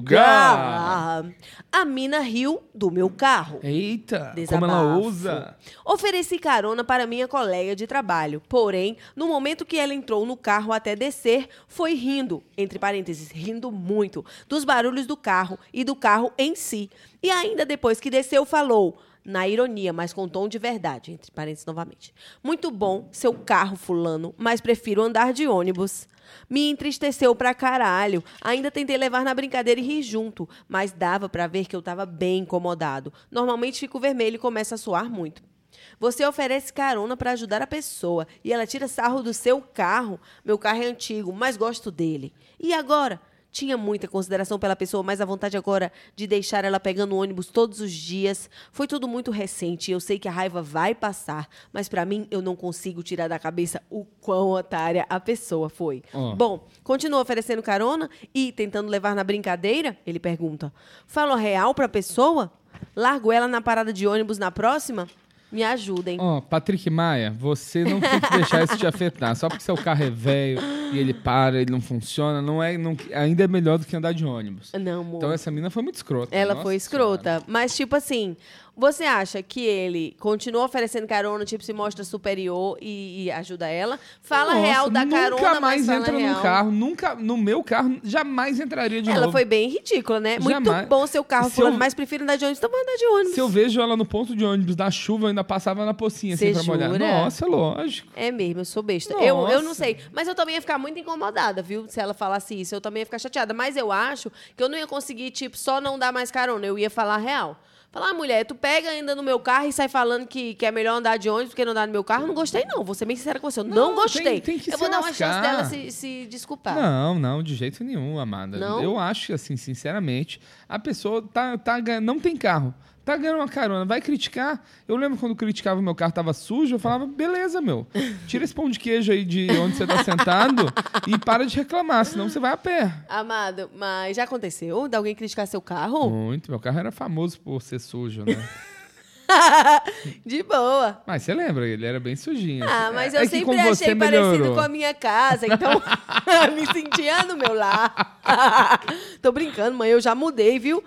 julgar? A mina riu do meu carro. Eita, Desabafo. como ela ousa. Ofereci carona para minha colega de trabalho. Porém, no momento que ela entrou no carro até descer, foi rindo, entre parênteses, rindo muito, dos barulhos do carro e do carro em si. E ainda depois que desceu, falou... Na ironia, mas com tom de verdade, entre parênteses novamente. Muito bom, seu carro fulano, mas prefiro andar de ônibus. Me entristeceu pra caralho. Ainda tentei levar na brincadeira e rir junto, mas dava pra ver que eu tava bem incomodado. Normalmente fico vermelho e começa a suar muito. Você oferece carona pra ajudar a pessoa e ela tira sarro do seu carro. Meu carro é antigo, mas gosto dele. E agora? Tinha muita consideração pela pessoa, mas a vontade agora de deixar ela pegando o ônibus todos os dias. Foi tudo muito recente e eu sei que a raiva vai passar, mas pra mim eu não consigo tirar da cabeça o quão otária a pessoa foi. Bom, continua oferecendo carona e tentando levar na brincadeira? Ele pergunta. Falo real pra pessoa? Largo ela na parada de ônibus na próxima? Me ajudem. Ó, Patrick Maia, você não tem que deixar isso te afetar. Só porque seu carro é velho e ele para, ele não funciona, ainda é melhor do que andar de ônibus. Não, amor. Então essa mina foi muito escrota. Ela Nossa foi escrota. Senhora. Mas, tipo assim, você acha que ele continua oferecendo carona, tipo, se mostra superior e ajuda ela? Fala Nossa, real da carona, nunca mais mas entra fala no real. carro. Nunca, no meu carro, jamais entraria de Ela novo. foi bem ridícula, né? Jamais. Muito bom seu carro, Se fulano, eu- mas prefiro andar de ônibus, então vou andar de ônibus. Se eu vejo ela no ponto de ônibus da chuva, eu ainda passava na pocinha, assim, Cê pra molhar. jura? Nossa, lógico. É mesmo, eu sou besta. Nossa. Eu não sei. Mas eu também ia ficar muito incomodada, viu? Se ela falasse isso, eu também ia ficar chateada. Mas eu acho que eu não ia conseguir, tipo, só não dar mais carona. Eu ia falar real. Falar, mulher, tu pega ainda no meu carro e sai falando que é melhor andar de ônibus porque não andar no meu carro. Eu não gostei, não. Vou ser bem sincera com você. Eu não gostei. tem que eu vou se dar uma lascar. chance dela se desculpar. Não, de jeito nenhum, amada. Não? Eu acho, assim, sinceramente, a pessoa não tem carro. Tá ganhando uma carona, vai criticar. Eu lembro quando criticava o meu carro tava sujo, eu falava, beleza, meu. Tira esse pão de queijo aí de onde você tá sentado e para de reclamar, senão você vai a pé. Amado, mas já aconteceu de alguém criticar seu carro? Muito. Meu carro era famoso por ser sujo, né? De boa. Mas você lembra, ele era bem sujinho. Ah, mas É eu que sempre com você achei parecido melhorou. com a minha casa, então me sentia no meu lar. Tô brincando, mãe, eu já mudei, viu?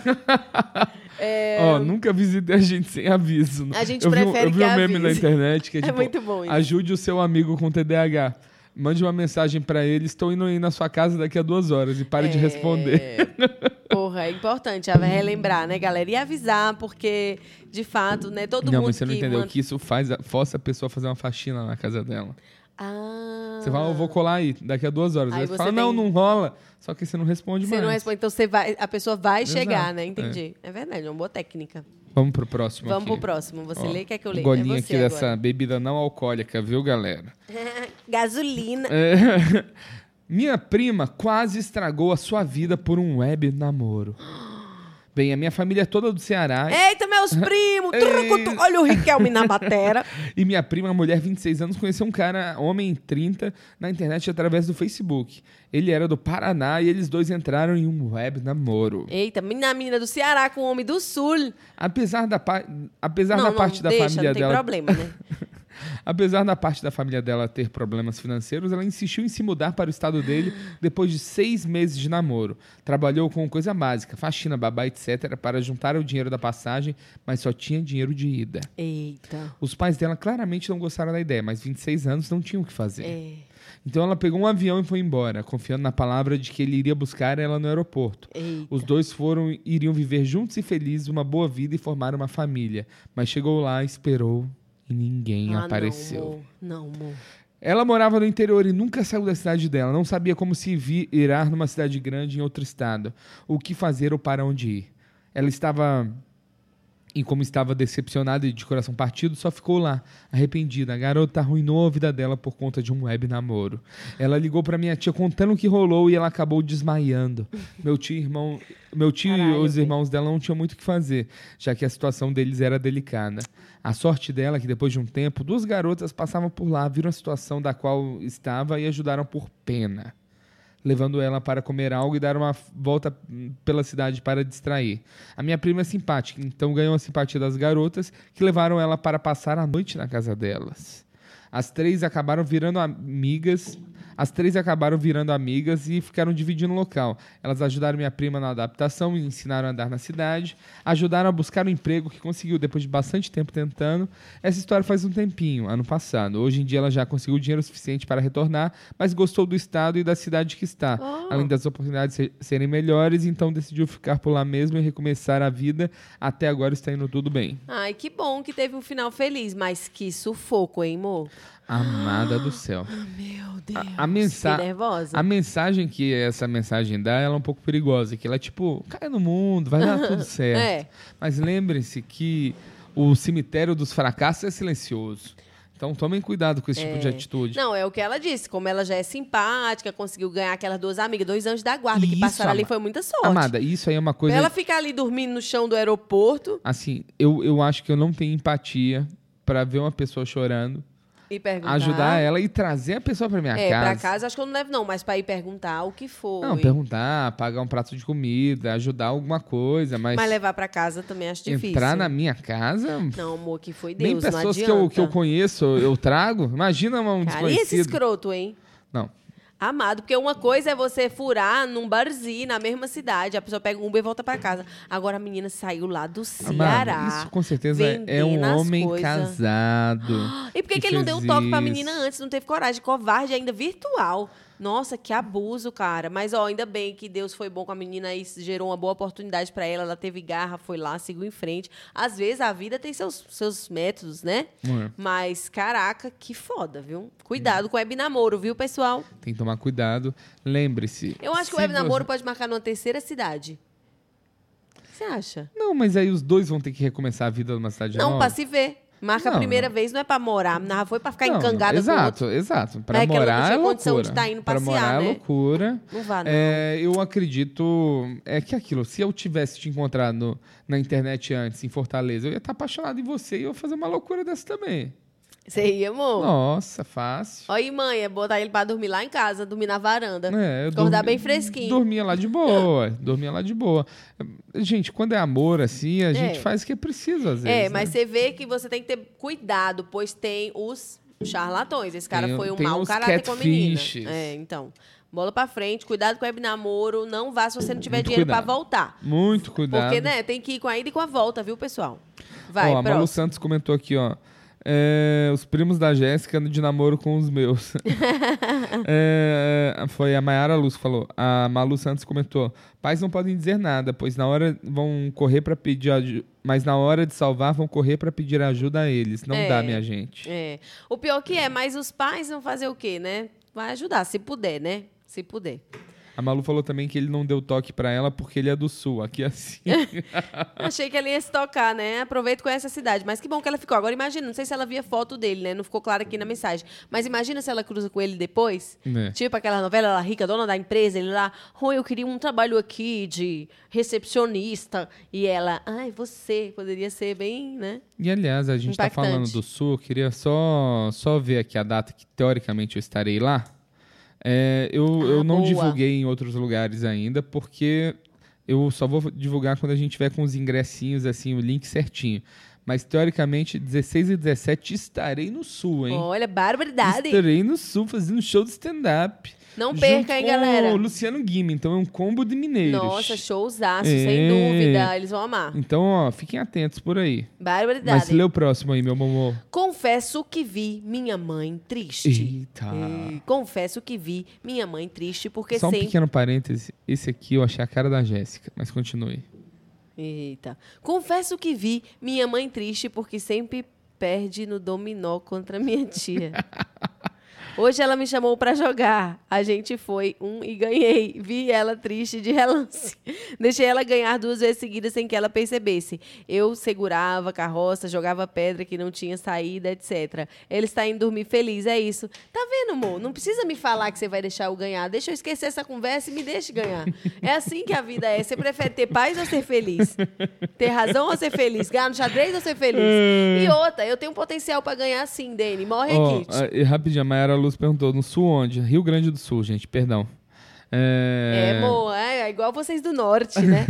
Ó, nunca visite a gente sem aviso. A gente eu vi prefere que um meme na avise. internet que é, É tipo, muito bom isso. ajude o seu amigo com TDAH. Mande uma mensagem pra ele, estou indo aí na sua casa daqui a 2 horas e pare de responder. Porra, é importante relembrar, né, galera? E avisar, porque, de fato, né, todo Não, mundo mas você não que entendeu manda- que isso força a pessoa a fazer uma faxina na casa dela. Ah. Você fala, eu vou colar aí, daqui a 2 horas. Aí Aí você você fala, tem- não rola. Só que você não responde Você mais. não responde, então a pessoa vai Exato, chegar, né? Entendi. É verdade, é uma boa técnica. Vamos pro próximo Vamos aqui. pro próximo. Você Ó, lê, quer que eu um leia? golinho É você aqui dessa agora. bebida não alcoólica, viu, galera? Gasolina. É. Minha prima quase estragou a sua vida por um web namoro. Bem, a minha família é toda do Ceará. Eita, meus primos! Trucutu. Olha o Riquelme na batera. E minha prima, mulher, 26 anos, conheceu um cara, homem 30, na internet através do Facebook. Ele era do Paraná e eles dois entraram em um web namoro. Eita, menina do Ceará com o homem do Sul. Apesar da parte da deixa, família não tem dela... problema, né? Apesar da parte da família dela ter problemas financeiros, ela insistiu em se mudar para o estado dele depois de 6 meses de namoro. Trabalhou com coisa básica, faxina, babá, etc., para juntar o dinheiro da passagem, mas só tinha dinheiro de ida. Eita. Os pais dela claramente não gostaram da ideia, mas 26 anos não tinham o que fazer. É. Então ela pegou um avião e foi embora, confiando na palavra de que ele iria buscar ela no aeroporto. Eita. Os dois iriam viver juntos e felizes, uma boa vida e formar uma família. Mas chegou lá, esperou e ninguém apareceu. Não, amor. Ela morava no interior e nunca saiu da cidade dela. Não sabia como se virar numa cidade grande em outro estado. O que fazer ou para onde ir. Ela estava... E como estava decepcionada e de coração partido, só ficou lá, arrependida. A garota arruinou a vida dela por conta de um web namoro. Ela ligou pra minha tia contando o que rolou e ela acabou desmaiando. Meu tio Caralho, e os velho. irmãos dela não tinham muito o que fazer, já que a situação deles era delicada. A sorte dela é que depois de um tempo, 2 garotas passavam por lá, viram a situação da qual estava e ajudaram por pena, levando ela para comer algo e dar uma volta pela cidade para distrair. A minha prima é simpática, então ganhou a simpatia das garotas, que levaram ela para passar a noite na casa delas. As três acabaram virando amigas e ficaram dividindo o local. Elas ajudaram minha prima na adaptação e ensinaram a andar na cidade. Ajudaram a buscar um emprego que conseguiu depois de bastante tempo tentando. Essa história faz um tempinho, ano passado. Hoje em dia ela já conseguiu dinheiro suficiente para retornar, mas gostou do estado e da cidade que está. Além das oportunidades serem melhores, então decidiu ficar por lá mesmo e recomeçar a vida. Até agora está indo tudo bem. Ai, que bom que teve um final feliz, mas que sufoco, hein, amor? Amada do céu. Meu Deus. Fiquei nervosa. A mensagem que essa mensagem dá, ela é um pouco perigosa, que ela é tipo, cai no mundo, vai dar tudo certo. É. Mas lembrem-se que o cemitério dos fracassos é silencioso. Então tomem cuidado com esse tipo de atitude. Não, é o que ela disse. Como ela já é simpática, conseguiu ganhar aquelas 2 amigas, 2 anjos da guarda que Isso, passaram ali, ama- foi muita sorte. Amada, isso aí é uma coisa... Pra ela ficar ali dormindo no chão do aeroporto. Assim, eu acho que eu não tenho empatia pra ver uma pessoa chorando E perguntar. Ajudar ela e trazer a pessoa pra minha casa. Pra casa acho que eu não levo não, mas pra ir perguntar o que foi. Não, perguntar, pagar um prato de comida, ajudar alguma coisa, mas levar pra casa também acho difícil. Entrar na minha casa... Não, amor, que foi Deus, nem pessoas não adianta. que eu conheço eu trago. Imagina um Cara, desconhecido. e esse escroto, hein? Não. Amado, porque uma coisa é você furar num barzinho na mesma cidade, a pessoa pega um Uber e volta pra casa. Agora a menina saiu lá do Ceará. Amado, isso com certeza é um homem casado. E por que ele não deu um toque pra menina antes? Não teve coragem, covarde ainda, virtual. Nossa, que abuso, cara. Mas, ainda bem que Deus foi bom com a menina e gerou uma boa oportunidade pra ela. Ela teve garra, foi lá, seguiu em frente. Às vezes, a vida tem seus métodos, né? Mas, caraca, que foda, viu? Cuidado com o web namoro, viu, pessoal? Tem que tomar cuidado. Lembre-se. Eu acho que o web namoro pode marcar numa terceira cidade. O que você acha? Não, mas aí os dois vão ter que recomeçar a vida numa cidade nova. Não, pra se ver. Marca a primeira vez, não é pra morar. Não, foi pra ficar encangada exato, com o outro. Exato. Pra morar é loucura. De tá indo passear, pra morar né? é loucura. Não vá, não. Eu acredito... É que aquilo, se eu tivesse te encontrado na internet antes, em Fortaleza, eu ia estar apaixonado em você e eu ia fazer uma loucura dessa também. Você ia, amor? Nossa, fácil. Olha aí, mãe, é botar ele pra dormir lá em casa, dormir na varanda. Acordar bem fresquinho. Dormia lá de boa, Gente, quando é amor, assim, a gente faz o que é preciso, às vezes. Mas você vê que você tem que ter cuidado, pois tem os charlatões. Esse cara foi um mau caráter com a menina. Então... Bola pra frente, cuidado com o web namoro. Não vá se você não tiver Muito dinheiro cuidado. pra voltar. Muito cuidado. Porque, né, tem que ir com a ida e com a volta, viu, pessoal? Vai, a Malu Santos comentou aqui, ó. Os primos da Jéssica de namoro com os meus. Foi a Mayara Luz que falou. A Malu Santos comentou: pais não podem dizer nada, pois na hora vão correr para pedir ajuda, mas na hora de salvar vão correr para pedir ajuda a eles. Não dá, minha gente. O pior que mas os pais vão fazer o quê, né? Vai ajudar, se puder, né? Se puder. A Malu falou também que ele não deu toque pra ela porque ele é do sul, aqui é assim. Achei que ela ia se tocar, né? Aproveita e conhece a cidade. Mas que bom que ela ficou. Agora imagina, não sei se ela via foto dele, né? Não ficou claro aqui na mensagem. Mas imagina se ela cruza com ele depois. Tipo aquela novela, ela rica, dona da empresa, ele lá, eu queria um trabalho aqui de recepcionista. E ela, você poderia ser bem, né? E aliás, a gente tá falando do sul, eu queria só ver aqui a data que teoricamente eu estarei lá. Eu não divulguei em outros lugares ainda, porque eu só vou divulgar quando a gente tiver com os ingressinhos, assim, o link certinho. Mas, teoricamente, 16 e 17 estarei no Sul, hein? Olha, barbaridade. Estarei no Sul fazendo um show de stand-up. Não perca, hein, galera? O Luciano Guima, então é um combo de mineiros. Nossa, showzaço, sem dúvida. Eles vão amar. Então, fiquem atentos por aí. Barbaridade. Mas lê o próximo aí, meu mamô. Confesso que vi minha mãe triste. Eita. Confesso que vi minha mãe triste, porque Só um pequeno parêntese. Esse aqui eu achei a cara da Jéssica, mas continue. Eita. Confesso que vi minha mãe triste, porque sempre perde no dominó contra minha tia. Hoje ela me chamou pra jogar. A gente foi e ganhei. Vi ela triste de relance. Deixei ela ganhar 2 vezes seguidas sem que ela percebesse. Eu segurava a carroça, jogava pedra que não tinha saída, etc. Ele está indo dormir feliz, é isso. Tá vendo, amor? Não precisa me falar que você vai deixar eu ganhar. Deixa eu esquecer essa conversa e me deixe ganhar. É assim que a vida é. Você prefere ter paz ou ser feliz? Ter razão ou ser feliz? Ganhar no xadrez ou ser feliz? E outra, eu tenho potencial pra ganhar sim, Dani. Morre aqui. Rapidinho, a Mayara Luz perguntou, no sul onde? Rio Grande do Sul, gente, perdão. Amor, é igual vocês do norte, né?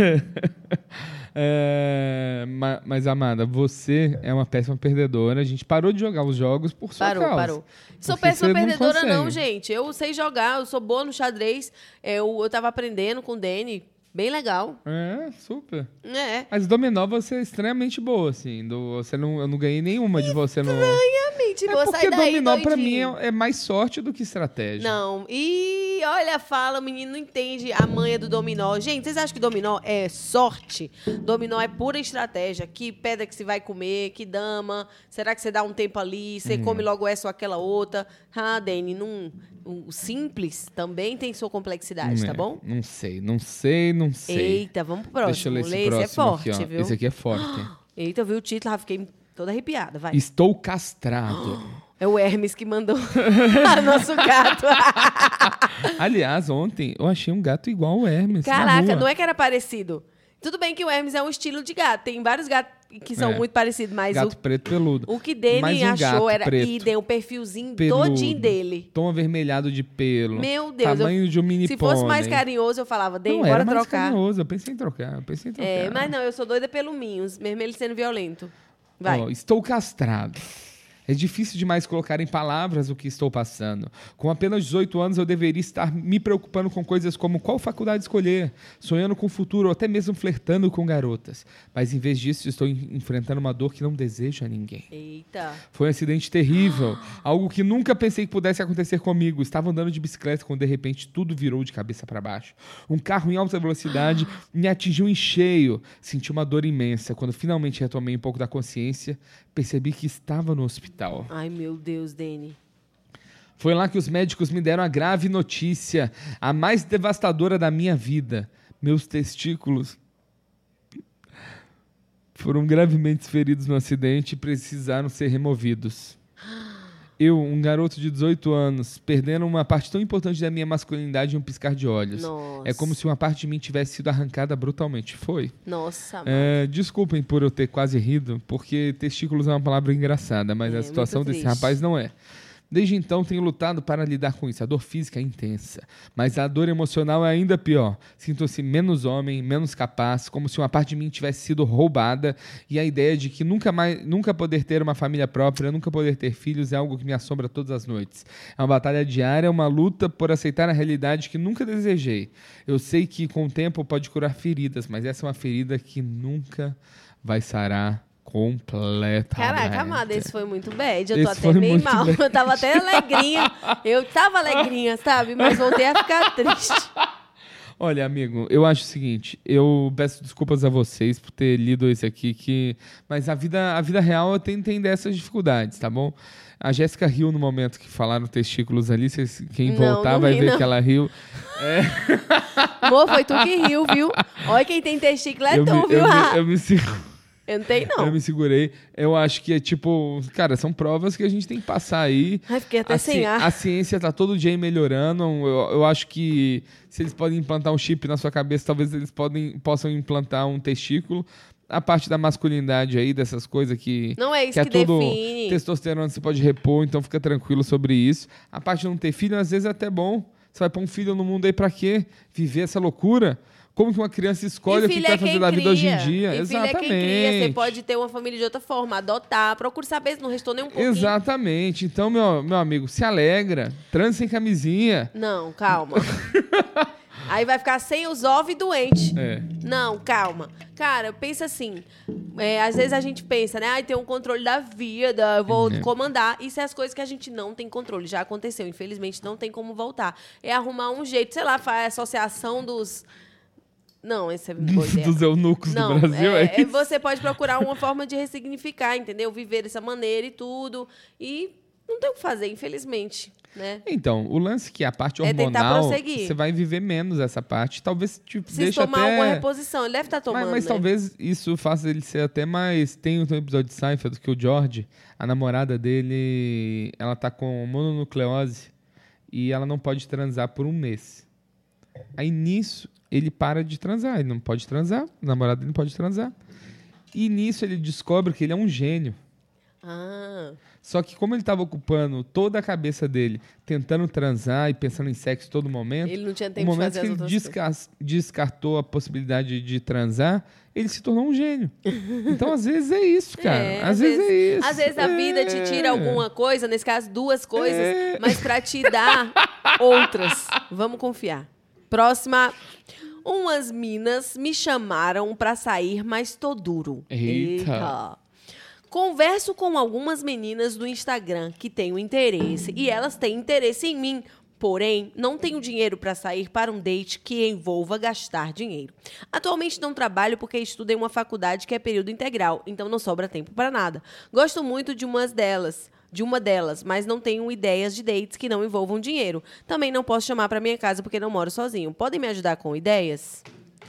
Mas, amada, você é uma péssima perdedora. A gente parou de jogar os jogos por sua causa. Parou. Sou péssima perdedora não, gente. Eu sei jogar, eu sou boa no xadrez. Eu tava aprendendo com o Dani. Bem legal. Super. Mas dominó você é extremamente boa, assim. Eu não ganhei nenhuma de você no... Estranhamente, porque dominó pra mim é mais sorte do que estratégia. Não. E olha, o menino não entende a manha do dominó. Gente, vocês acham que dominó é sorte? Dominó é pura estratégia. Que pedra que você vai comer, que dama. Será que você dá um tempo ali, você come logo essa ou aquela outra? Dani, o simples também tem sua complexidade, tá bom? Não sei. Eita, vamos pro próximo. Deixa eu ler esse próximo esse é forte, aqui, ó. viu? Esse aqui é forte. Eita, eu vi o título, já fiquei toda arrepiada, vai. Estou castrado. É o Hermes que mandou nosso gato. Aliás, ontem eu achei um gato igual ao Hermes. Caraca, não é que era parecido. Tudo bem que o Hermes é um estilo de gato. Tem vários gatos que são muito parecidos, mas gato preto peludo. o que Dani achou era idem, o perfilzinho peludo, todinho dele. Tom avermelhado de pelo. Meu Deus. Tamanho de um mini Se pônei. fosse mais carinhoso, eu falava, Dani, não, bora era mais trocar. carinhoso, eu pensei em trocar. Mas não, eu sou doida pelo Minhos, mesmo ele sendo violento. Vai. Estou castrado. É difícil demais colocar em palavras o que estou passando. Com apenas 18 anos, eu deveria estar me preocupando com coisas como qual faculdade escolher, sonhando com o futuro ou até mesmo flertando com garotas. Mas, em vez disso, estou enfrentando uma dor que não desejo a ninguém. Eita. Foi um acidente terrível, algo que nunca pensei que pudesse acontecer comigo. Estava andando de bicicleta quando, de repente, tudo virou de cabeça para baixo. Um carro em alta velocidade me atingiu em cheio. Senti uma dor imensa. Quando finalmente retomei um pouco da consciência, percebi que estava no hospital. Ai, meu Deus, Dani. Foi lá que os médicos me deram a grave notícia, a mais devastadora da minha vida. Meus testículos foram gravemente feridos no acidente e precisaram ser removidos. Eu, um garoto de 18 anos, perdendo uma parte tão importante da minha masculinidade em um piscar de olhos. Nossa. É como se uma parte de mim tivesse sido arrancada brutalmente. Foi. Nossa, desculpem por eu ter quase rido, porque testículos é uma palavra engraçada, mas a situação desse rapaz não é. Desde então, tenho lutado para lidar com isso. A dor física é intensa, mas a dor emocional é ainda pior. Sinto-se menos homem, menos capaz, como se uma parte de mim tivesse sido roubada, e a ideia de que nunca poder ter uma família própria, nunca poder ter filhos é algo que me assombra todas as noites. É uma batalha diária, uma luta por aceitar a realidade que nunca desejei. Eu sei que com o tempo pode curar feridas, mas essa é uma ferida que nunca vai sarar completamente. Caraca, amada, esse foi muito bad. Eu tô até meio mal. Eu tava até alegrinha. Eu tava alegrinha, sabe? Mas voltei a ficar triste. Olha, amigo, eu acho o seguinte, eu peço desculpas a vocês por ter lido esse aqui, mas a vida real tem dessas dificuldades, tá bom? A Jéssica riu no momento que falaram testículos ali, quem voltar vai ver que ela riu. Amor, foi tu que riu, viu? Olha, quem tem testículo é tu, viu? Eu me seguro. Eu não tenho, não. Eu me segurei. Eu acho que é tipo... Cara, são provas que a gente tem que passar aí. Ai, fiquei até sem ar. A ciência tá todo dia melhorando. Eu acho que se eles podem implantar um chip na sua cabeça, talvez eles possam implantar um testículo. A parte da masculinidade aí, dessas coisas que... Não é isso que que tudo define. Testosterona você pode repor, então fica tranquilo sobre isso. A parte de não ter filho, às vezes é até bom. Você vai pôr um filho no mundo aí pra quê? Viver essa loucura? Como que uma criança escolhe o que vai fazer da vida hoje em dia? Exatamente. Filho é quem cria. Você pode ter uma família de outra forma, adotar, procure saber se não restou nem um pouquinho. Exatamente. Então, meu amigo, se alegra. Transe sem camisinha. Não, calma. Aí vai ficar sem os ovos e doente. Não, calma. Cara, pensa assim. Às vezes a gente pensa, né? Ai, tem um controle da vida, eu vou comandar. Isso é as coisas que a gente não tem controle. Já aconteceu. Infelizmente, não tem como voltar. É arrumar um jeito, sei lá, a associação dos... Não, esse é boa ideia. Dos eunucos do Brasil, isso? Você pode procurar uma forma de ressignificar, entendeu? Viver dessa maneira e tudo. E não tem o que fazer, infelizmente, né? Então, o lance que a parte hormonal, você vai viver menos essa parte. Talvez deixe tomar até... alguma reposição. Ele deve estar tomando, mas talvez isso faça ele ser até mais... Tem um episódio de Seinfeld que o George, a namorada dele, ela tá com mononucleose e ela não pode transar por um mês. Aí, nisso, ele para de transar. Ele não pode transar. O namorado dele não pode transar. E, nisso, ele descobre que ele é um gênio. Só que, como ele estava ocupando toda a cabeça dele, tentando transar e pensando em sexo todo momento... Ele não tinha tempo de fazer as outras coisas. No momento que ele descartou a possibilidade de transar, ele se tornou um gênio. Então, às vezes, é isso, cara. Às vezes é isso. Às vezes a vida te tira alguma coisa, nesse caso, duas coisas, mas para te dar outras. Vamos confiar. Próxima. Umas minas me chamaram pra sair, mas tô duro. Eita. Converso com algumas meninas do Instagram que têm interesse e elas têm interesse em mim. Porém, não tenho dinheiro para sair para um date que envolva gastar dinheiro. Atualmente não trabalho porque estudo em uma faculdade que é período integral, então não sobra tempo para nada. Gosto muito de uma delas, mas não tenho ideias de dates que não envolvam dinheiro. Também não posso chamar para minha casa porque não moro sozinho. Podem me ajudar com ideias?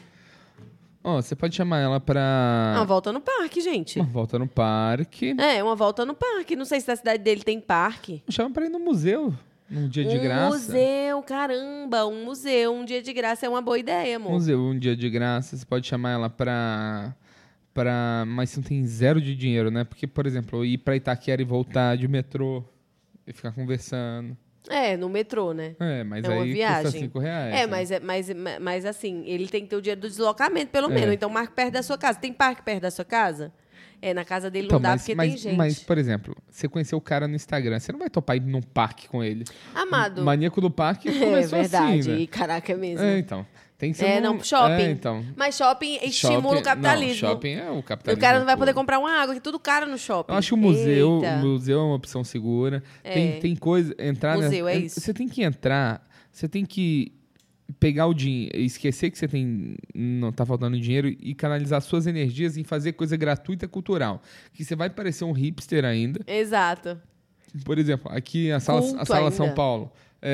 Você pode chamar ela pra... Uma volta no parque, gente. Uma volta no parque. Uma volta no parque. Não sei se na cidade dele tem parque. Chama pra ir no museu. Um dia de graça. Um museu, caramba. Um museu, um dia de graça é uma boa ideia, amor. Museu, um dia de graça. Você pode chamar ela pra mas você não tem zero de dinheiro, né? Porque, por exemplo, ir pra Itaquera e voltar de metrô e ficar conversando. No metrô, né? Mas é uma aí viagem. custa R$5. Mas assim, ele tem que ter o dinheiro do deslocamento, pelo menos. Então, marque perto da sua casa. Tem parque perto da sua casa? Na casa dele não dá, porque tem gente. Mas, por exemplo, você conheceu o cara no Instagram, você não vai topar ir num parque com ele. Amado. Maníaco do parque começou verdade. assim, né? E caraca, é mesmo. Então. Tem que ser shopping. Então. Mas shopping estimula o capitalismo. Não, shopping é o capitalismo. O cara não vai poder comprar uma água, que tudo caro no shopping. Eu acho que o museu é uma opção segura. Tem coisa... Museu, é isso. Você tem que entrar, você tem que pegar o dinheiro, esquecer que você não tá faltando dinheiro e canalizar suas energias em fazer coisa gratuita cultural. Que você vai parecer um hipster ainda. Exato. Por exemplo, aqui a sala São Paulo.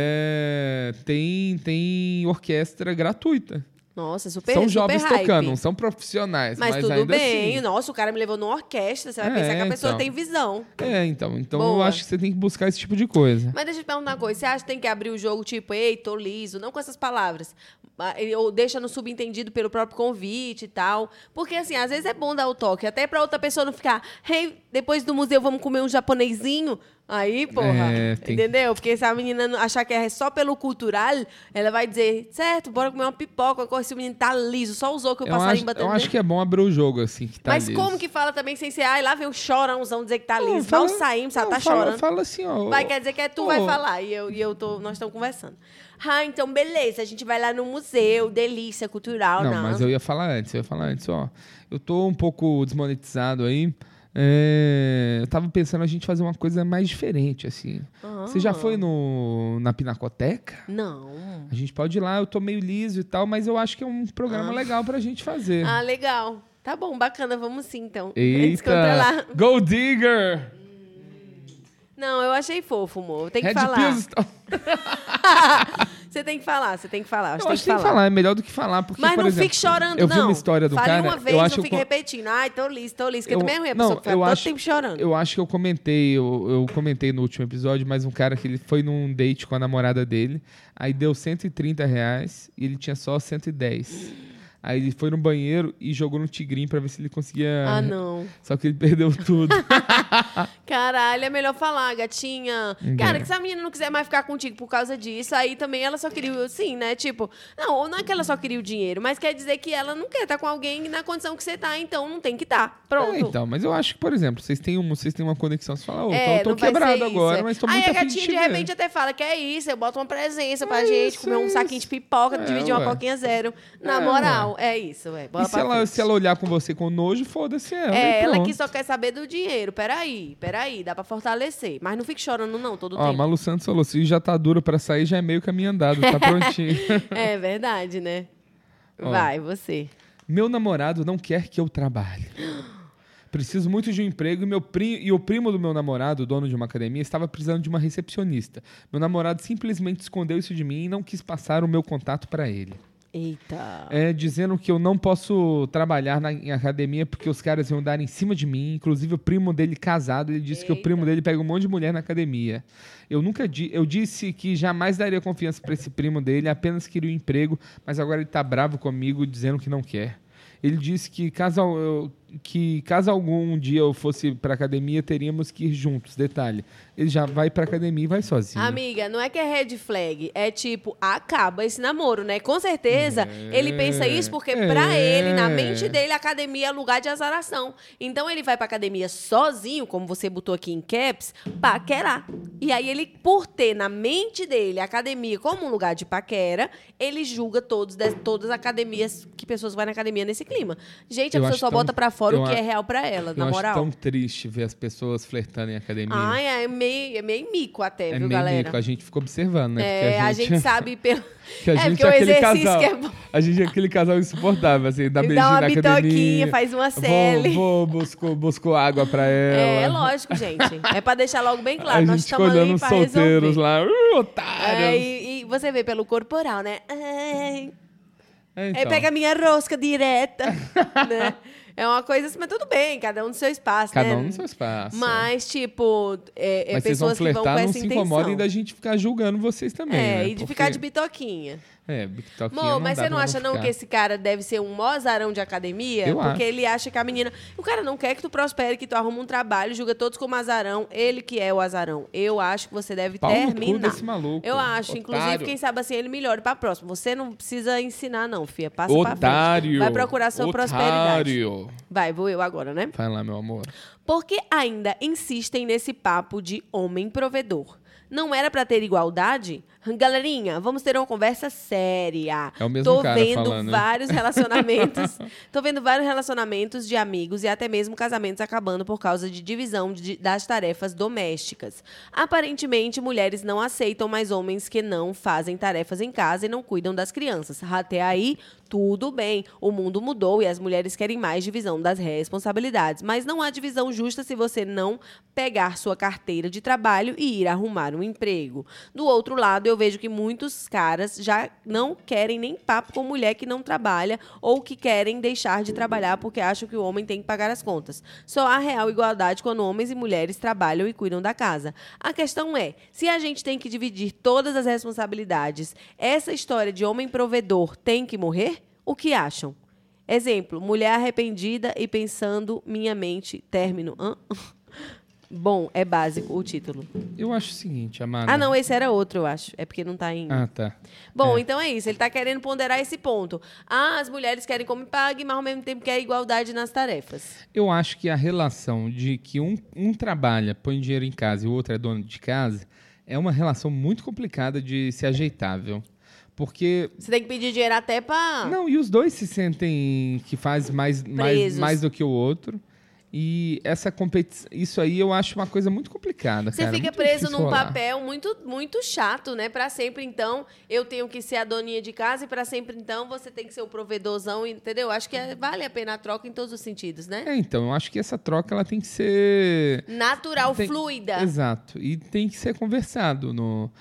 Tem orquestra gratuita. Nossa, super São jovens hype. tocando, não são profissionais. Mas tudo ainda bem. assim. Nossa, o cara me levou numa orquestra. Você vai pensar que a pessoa tem visão. Então eu acho que você tem que buscar esse tipo de coisa. Mas deixa eu te perguntar uma coisa. Você acha que tem que abrir o jogo tipo, ei, tô liso? Não com essas palavras. Ou deixa no subentendido pelo próprio convite e tal. Porque, assim, às vezes é bom dar o toque. Até pra outra pessoa não ficar, hey, depois do museu vamos comer um japonesinho. Aí, porra, entendeu? Porque se a menina achar que é só pelo cultural, ela vai dizer, certo, bora comer uma pipoca, se o menino tá liso, só usou que o passarinho bateu Eu acho que é bom abrir o jogo, assim, que tá liso. Mas como que fala também sem ser, lá vem o chorãozão dizer que tá liso. Mal saímos, tá chorando. Fala assim, ó. Vai, quer dizer que tu vai falar, nós estamos conversando. Então, beleza, a gente vai lá no museu, delícia cultural. Não, mas eu ia falar antes, ó. Eu tô um pouco desmonetizado aí. Eu tava pensando a gente fazer uma coisa mais diferente, assim. Você já foi na Pinacoteca? Não. A gente pode ir lá, eu tô meio liso e tal, mas eu acho que é um programa legal pra gente fazer. Legal. Tá bom, bacana, vamos sim, então. Eita! Gold Digger! Não, eu achei fofo, amor. Tem que Red falar. Pills. Você tem que falar. Eu acho que tem que falar, é melhor do que falar. Porque, mas por não exemplo, fique chorando, eu vi uma história do Fale cara... uma vez, eu não acho fique repetindo. Ai, tô liso. Porque também é ruim a pessoa que fica todo tempo chorando. Eu acho que eu comentei no último episódio, mas um cara que ele foi num date com a namorada dele, aí deu R$130 e ele tinha só 110. Aí ele foi no banheiro e jogou no tigrinho pra ver se ele conseguia... não. Só que ele perdeu tudo. Caralho, é melhor falar, gatinha. Cara, que se a menina não quiser mais ficar contigo por causa disso, aí também ela só queria, assim, né? Tipo, não é que ela só queria o dinheiro, mas quer dizer que ela não quer estar com alguém na condição que você tá, então não tem que estar. Pronto. Então, mas eu acho que, por exemplo, vocês têm uma conexão, você fala, eu tô quebrado agora, mas tô muito afim de Aí a gatinha de repente até fala, que é isso, eu boto uma presença pra gente, comer um saquinho de pipoca, dividir uma coquinha zero. Na moral, é isso, bora e se ela olhar com você com nojo, foda-se ela. Ela que só quer saber do dinheiro. Peraí, dá pra fortalecer. Mas não fique chorando, não, todo tempo. Malu Santos falou, se já tá dura pra sair, já é meio caminho andado, tá prontinho. É verdade, né? Vai, você. Meu namorado não quer que eu trabalhe. Preciso muito de um emprego e o primo do meu namorado, dono de uma academia, estava precisando de uma recepcionista. Meu namorado simplesmente escondeu isso de mim e não quis passar o meu contato para ele. Eita. Dizendo que eu não posso trabalhar em academia porque os caras iam dar em cima de mim. Inclusive o primo dele casado, ele disse que o primo dele pega um monte de mulher na academia. Eu disse que jamais daria confiança para esse primo dele, apenas queria um emprego, mas agora ele tá bravo comigo dizendo que não quer. Ele disse que caso algum dia eu fosse pra academia, teríamos que ir juntos. Detalhe, ele já vai pra academia e vai sozinho. Amiga, não é que é red flag, é tipo, acaba esse namoro, né? Com certeza, ele pensa isso porque pra ele, na mente dele, a academia é lugar de azaração. Então ele vai pra academia sozinho, como você botou aqui em caps, paquerar. E aí ele, por ter na mente dele a academia como um lugar de paquera, ele julga todas as academias, que pessoas vão na academia nesse clima. Gente, a pessoa só bota pra fora o que é real pra ela, na moral. Eu acho tão triste ver as pessoas flertando em academia. Ai, é meio mico até, viu, galera? Mico. A gente ficou observando, né? Porque a gente sabe pelo... que a gente porque o exercício casal, que é bom. A gente é aquele casal insuportável, assim, dá beijinho na academia. Dá uma bitoquinha, faz uma série. Buscou água pra ela. É lógico, gente. É pra deixar logo bem claro. Nós estamos ali pra solteiros resolver. Lá, otários. E você vê pelo corporal, né? Então. Aí pega a minha rosca direta, né? É uma coisa assim, mas tudo bem, cada um no seu espaço, Cada né? um no seu espaço. Mas, tipo, Mas vocês vão pessoas que vão com flertar, não essa se intenção. incomodem da gente ficar julgando vocês também, né? E de ficar de bitoquinha. Bitoquinha Amor, não mas dá você não pra acha não ficar. que esse cara deve ser um mozarão de academia? Eu Porque acho. ele acha que a menina... O cara não quer que tu prospere, que tu arruma um trabalho, julga todos como azarão, ele que é o azarão. Eu acho que você deve Pau no cu terminar. desse maluco. Eu acho, inclusive, Otário. quem sabe assim, ele melhora pra próxima. Você não precisa ensinar não, filha. Passa pra frente. Otário. Vai procurar sua prosperidade. Otário. Vai, vou eu agora, né? Vai lá, meu amor. Porque ainda insistem nesse papo de homem provedor. Não era pra ter igualdade? Galerinha, vamos ter uma conversa séria. É o mesmo cara vendo falando. vários relacionamentos. Tô vendo vários relacionamentos de amigos e até mesmo casamentos acabando por causa de divisão das tarefas domésticas. Aparentemente, mulheres não aceitam mais homens que não fazem tarefas em casa e não cuidam das crianças. Até aí, tudo bem. O mundo mudou e as mulheres querem mais divisão das responsabilidades. Mas não há divisão justa se você não pegar sua carteira de trabalho e ir arrumar um emprego. Do outro lado, eu vejo que muitos caras já não querem nem papo com mulher que não trabalha ou que querem deixar de trabalhar porque acham que o homem tem que pagar as contas. Só há real igualdade quando homens e mulheres trabalham e cuidam da casa. A questão é, se a gente tem que dividir todas as responsabilidades, essa história de homem provedor tem que morrer? O que acham? Exemplo, mulher arrependida e pensando minha mente, término. Bom, é básico o título. Eu acho o seguinte, amada. Ah, não, esse era outro, eu acho. É porque não tá em... Ah, tá. Bom, então é isso. Ele tá querendo ponderar esse ponto. As mulheres querem como pague, mas ao mesmo tempo quer igualdade nas tarefas. Eu acho que a relação de que um trabalha, põe dinheiro em casa e o outro é dono de casa, é uma relação muito complicada de se ajeitar, viu? Porque... Você tem que pedir dinheiro até pra... Não, e os dois se sentem que faz mais do que o outro. E essa competição, isso aí eu acho uma coisa muito complicada, Você cara. fica Muito preso difícil num rolar. papel muito, muito chato, né? Pra sempre, então, eu tenho que ser a doninha de casa e pra sempre, então, você tem que ser o provedorzão, entendeu? Acho que vale a pena a troca em todos os sentidos, né? Então, eu acho que essa troca ela tem que ser... Natural, fluida. Exato. E tem que ser conversado.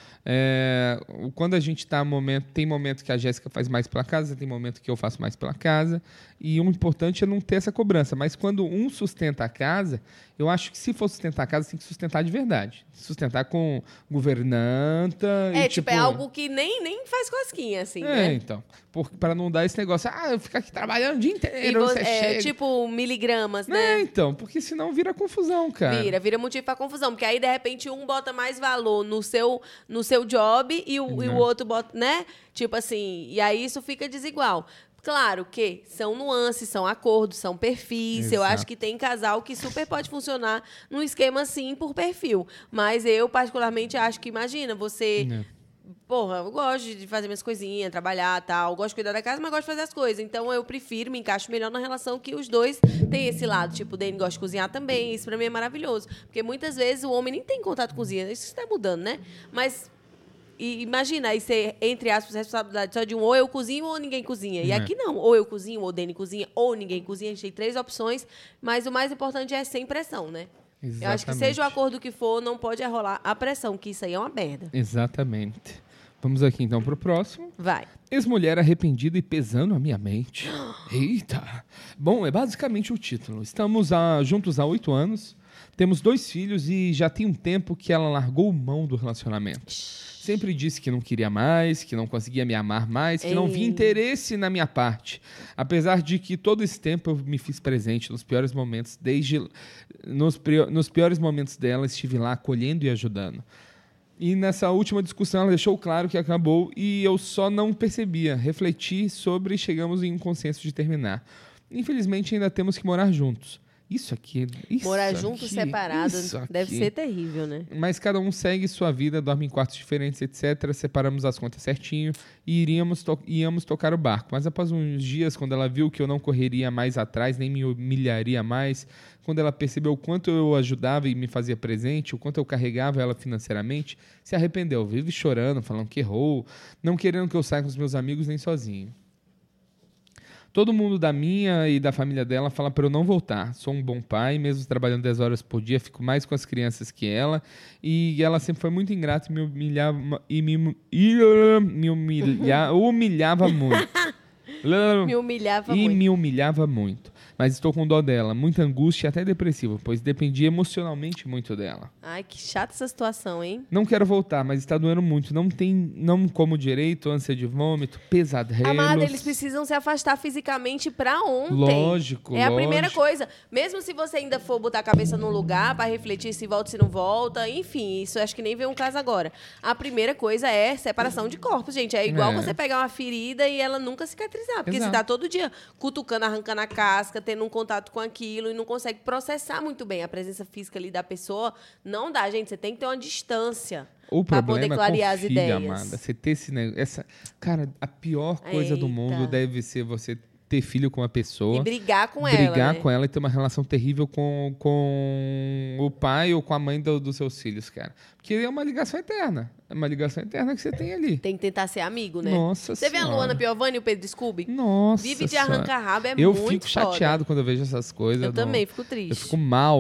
Quando a gente está tem momento que a Jéssica faz mais pela casa, tem momento que eu faço mais pela casa. E o importante é não ter essa cobrança. Mas quando um sustenta a casa, eu acho que se for sustentar a casa, tem que sustentar de verdade. Sustentar com governanta. É algo que nem faz cosquinha, assim, né? Então. Para não dar esse negócio, eu ficar aqui trabalhando o dia inteiro, você chega. Tipo miligramas, né? Então, porque senão vira confusão, cara. Vira motivo pra confusão. Porque aí, de repente, um bota mais valor no seu job e o outro bota, né? Tipo assim, e aí isso fica desigual. Claro que são nuances, são acordos, são perfis. Exato. Eu acho que tem casal que super pode funcionar num esquema assim por perfil. Mas eu, particularmente, acho que, imagina, você... Porra, eu gosto de fazer minhas coisinhas, trabalhar e tal. Gosto de cuidar da casa, mas gosto de fazer as coisas. Então, eu prefiro, me encaixo melhor na relação que os dois têm esse lado. Tipo, o Dani gosta de cozinhar também. Isso pra mim é maravilhoso. Porque muitas vezes o homem nem tem contato com cozinha. Isso está mudando, né? Mas... E imagina, aí ser, entre aspas, responsabilidade só de um, ou eu cozinho ou ninguém cozinha. E aqui não, ou eu cozinho, ou o Dani cozinha, ou ninguém cozinha. A gente tem 3 opções, mas o mais importante é sem pressão, né? Exatamente. Eu acho que seja o acordo que for, não pode rolar a pressão, que isso aí é uma merda. Exatamente. Vamos aqui então pro próximo. Vai. Ex-mulher arrependida e pesando a minha mente. Eita! Bom, é basicamente o título. Estamos juntos há 8 anos, temos 2 filhos e já tem um tempo que ela largou mão do relacionamento. Sempre disse que não queria mais, que não conseguia me amar mais, que não via interesse na minha parte. Apesar de que todo esse tempo eu me fiz presente nos piores momentos, nos piores momentos dela, estive lá acolhendo e ajudando. E nessa última discussão ela deixou claro que acabou e eu só não percebia. Refleti sobre e chegamos em um consenso de terminar. Infelizmente ainda temos que morar juntos. Morar juntos, separados, deve ser terrível, né? Mas cada um segue sua vida, dorme em quartos diferentes, etc. Separamos as contas certinho e íamos tocar o barco. Mas após uns dias, quando ela viu que eu não correria mais atrás, nem me humilharia mais, quando ela percebeu o quanto eu ajudava e me fazia presente, o quanto eu carregava ela financeiramente, se arrependeu. Vive chorando, falando que errou, não querendo que eu saia com os meus amigos nem sozinho. Todo mundo da minha e da família dela fala para eu não voltar. Sou um bom pai, mesmo trabalhando 10 horas por dia, fico mais com as crianças que ela. E ela sempre foi muito ingrata e me humilhava muito. Me humilhava muito. Me humilhava muito. Mas estou com dó dela, muita angústia e até depressiva, pois dependia emocionalmente muito dela. Ai, que chata essa situação, hein? Não quero voltar, mas está doendo muito. Não como direito, ânsia de vômito, pesadelos. Amada, eles precisam se afastar fisicamente pra ontem. Lógico, a primeira coisa. Mesmo se você ainda for botar a cabeça num lugar pra refletir se volta, se não volta, enfim, isso acho que nem vem um caso agora. A primeira coisa é separação de corpos, gente. É igual você pegar uma ferida e ela nunca cicatrizar. Porque você tá todo dia cutucando, arrancando a casca, tendo um contato com aquilo e não consegue processar muito bem. A presença física ali da pessoa não dá, gente. Você tem que ter uma distância. O pra problema poder clarear é com as filho, ideias. Amada. Você ter esse negócio. Cara, a pior coisa do mundo deve ser você ter filho com uma pessoa. E brigar com ela. Brigar com ela e ter uma relação terrível com o pai ou com a mãe dos seus filhos, cara. Porque é uma ligação eterna. É uma ligação eterna que você tem ali. Tem que tentar ser amigo, né? Nossa Você vê a Luana Piovani e o Pedro Scooby? Nossa. Vive de arranca-rabo, Eu muito fico chateado quando eu vejo essas coisas. Eu também fico triste. Eu fico mal.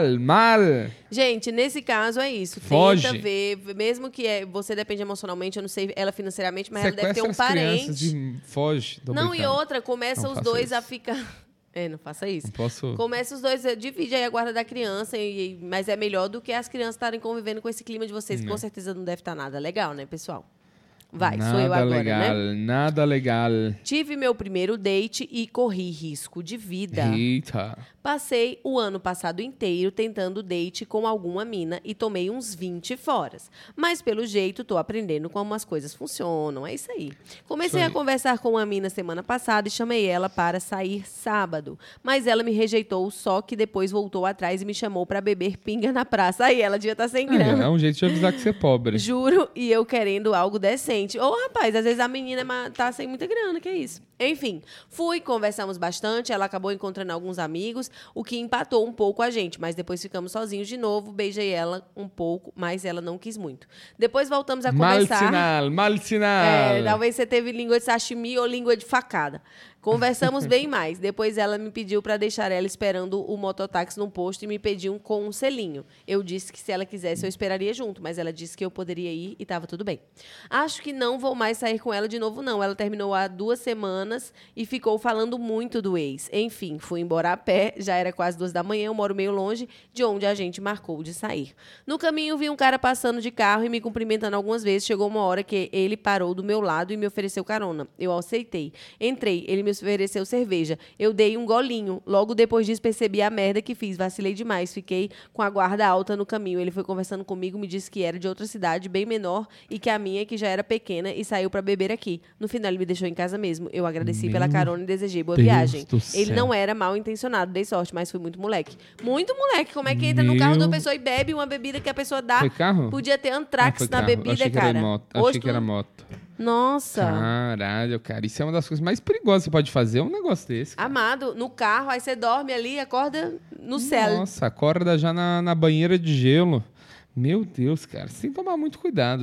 Gente, nesse caso é isso. Foge. Tenta ver, mesmo que você depende emocionalmente, eu não sei ela financeiramente, mas ela deve ter um Sequestra as crianças parente. e foge. Não, e outra, começa Não os faça dois isso. a ficar... não faça isso. Não posso... Começa os dois, divide aí a guarda da criança, mas é melhor do que as crianças estarem convivendo com esse clima de vocês, que com certeza não deve estar nada legal, né, pessoal? Vai, nada sou eu agora, legal, né? Nada legal. Tive meu primeiro date e corri risco de vida. Eita. Passei o ano passado inteiro tentando date com alguma mina e tomei uns 20 foras. Mas, pelo jeito, tô aprendendo como as coisas funcionam. É isso aí. Comecei a conversar com uma mina semana passada e chamei ela para sair sábado. Mas ela me rejeitou, só que depois voltou atrás e me chamou para beber pinga na praça. Aí, ela devia estar sem grana. É um jeito de avisar que você é pobre. Juro, e eu querendo algo decente. Ô, rapaz, às vezes a menina tá sem muita grana, que é isso? Enfim, conversamos bastante, ela acabou encontrando alguns amigos, o que empatou um pouco a gente, mas depois ficamos sozinhos de novo, beijei ela um pouco, mas ela não quis muito. Depois voltamos a conversar. Mal sinal. Talvez você teve língua de sashimi ou língua de facada. Conversamos bem mais. Depois ela me pediu para deixar ela esperando o mototáxi num posto e me pediu com um selinho. Eu disse que se ela quisesse eu esperaria junto, mas ela disse que eu poderia ir e estava tudo bem. Acho que não vou mais sair com ela de novo, não. Ela terminou há 2 semanas e ficou falando muito do ex. Enfim, fui embora a pé, já era quase 2 da manhã, eu moro meio longe de onde a gente marcou de sair. No caminho vi um cara passando de carro e me cumprimentando algumas vezes. Chegou uma hora que ele parou do meu lado e me ofereceu carona. Eu aceitei. Entrei, ele me ofereceu cerveja. Eu dei um golinho. Logo depois disso, percebi a merda que fiz. Vacilei demais. Fiquei com a guarda alta no caminho. Ele foi conversando comigo, me disse que era de outra cidade, bem menor, e que a minha, que já era pequena, e saiu pra beber aqui. No final, ele me deixou em casa mesmo. Eu agradeci pela carona e desejei boa viagem. Ele não era mal intencionado, dei sorte, mas fui muito moleque. Muito moleque. Como é que entra no carro de uma pessoa e bebe uma bebida que a pessoa dá? Foi carro? Podia ter antrax na bebida, achei cara. Achei que era moto. Nossa. Caralho, cara. Isso é uma das coisas mais perigosas que você pode fazer, um negócio desse. Cara. Amado, no carro, aí você dorme ali, acorda no céu. Nossa, acorda já na banheira de gelo. Meu Deus, cara. Você tem que tomar muito cuidado.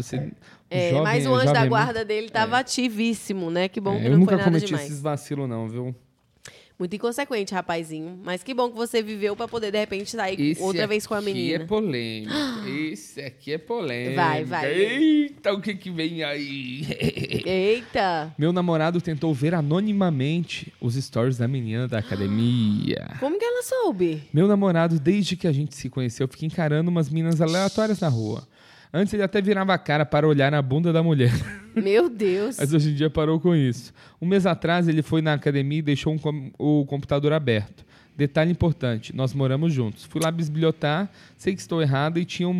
Mas o anjo da guarda dele tava ativíssimo, né? Que bom que eu não foi nunca nada cometi demais. esses vacilos, não, viu? Muito inconsequente, rapazinho. Mas que bom que você viveu pra poder, de repente, sair outra vez com a menina. Esse aqui é polêmico. Esse aqui é polêmico. Vai. Eita, o que vem aí? Eita. Meu namorado tentou ver anonimamente os stories da menina da academia. Como que ela soube? Meu namorado, desde que a gente se conheceu, fica encarando umas meninas aleatórias na rua. Antes ele até virava a cara para olhar na bunda da mulher. Meu Deus. Mas hoje em dia parou com isso. Um mês atrás ele foi na academia e deixou o computador aberto. Detalhe importante, nós moramos juntos. Fui lá bisbilhotar, sei que estou errado e tinha um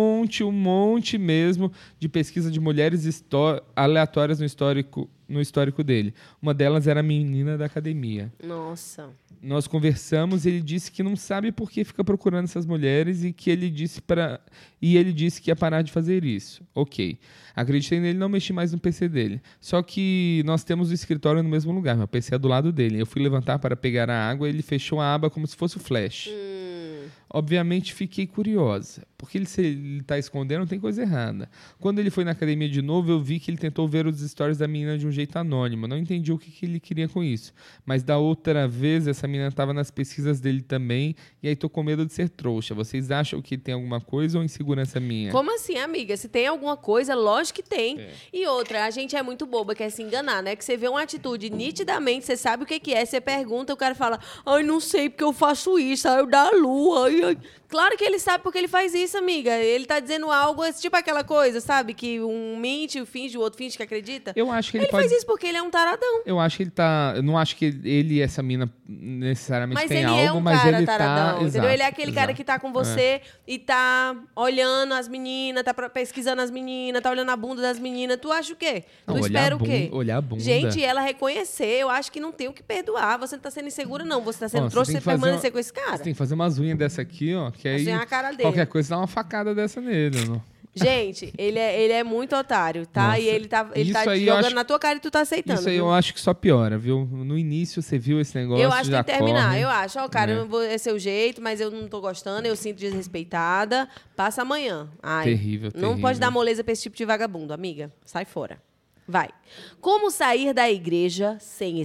monte mesmo de pesquisa de mulheres aleatórias no histórico dele. Uma delas era a menina da academia. Nossa. Nós conversamos e ele disse que não sabe por que fica procurando essas mulheres e que ele disse que ia parar de fazer isso. Ok. Acreditei nele, não mexi mais no PC dele. Só que nós temos o escritório no mesmo lugar. Meu PC é do lado dele. Eu fui levantar para pegar a água e ele fechou a aba como se fosse o flash. Obviamente fiquei curiosa. Porque se ele tá escondendo, tem coisa errada. Quando ele foi na academia de novo, eu vi que ele tentou ver os stories da menina de um jeito anônimo. Não entendi o que ele queria com isso. Mas da outra vez, essa menina tava nas pesquisas dele também, e aí tô com medo de ser trouxa. Vocês acham que tem alguma coisa ou insegurança minha? Como assim, amiga? Se tem alguma coisa, lógico que tem. E outra, a gente é muito boba, quer se enganar, né? Que você vê uma atitude nitidamente, você sabe o que é, você pergunta, o cara fala, ai, não sei porque eu faço isso, ai, eu da lua, ai. Claro que ele sabe porque ele faz isso, amiga. Ele tá dizendo algo, tipo aquela coisa, sabe? Que um mente, finge, o outro finge que acredita. Eu acho que ele faz isso porque ele é um taradão. Eu acho que ele tá... Eu não acho que ele e essa mina necessariamente mas tem ele algo, é um mas cara ele taradão, tá... entendeu? Ele é aquele cara que tá com você e tá olhando as meninas, tá pesquisando as meninas, tá olhando a bunda das meninas. Tu acha o quê? Não, tu espera o quê? Olhar a bunda. Gente, ela reconhecer, eu acho que não tem o que perdoar. Você não tá sendo insegura, não. Você tá sendo trouxa, você permanecer com esse cara. Você tem que fazer umas unhas dessa aqui, ó, que aí a cara dele. Qualquer coisa dá uma facada dessa nele, não? Gente, ele é muito otário, tá? Nossa, e ele tá jogando na tua cara e tu tá aceitando. Isso aí viu? eu acho que só piora, viu? No início você viu esse negócio, eu acho que já tem que terminar. corre, Eu acho, ó, cara, é seu jeito, mas eu não tô gostando, eu sinto desrespeitada. Passa amanhã. Ai, terrível. Não pode dar moleza pra esse tipo de vagabundo, amiga. Sai fora. Vai. Como sair da igreja sem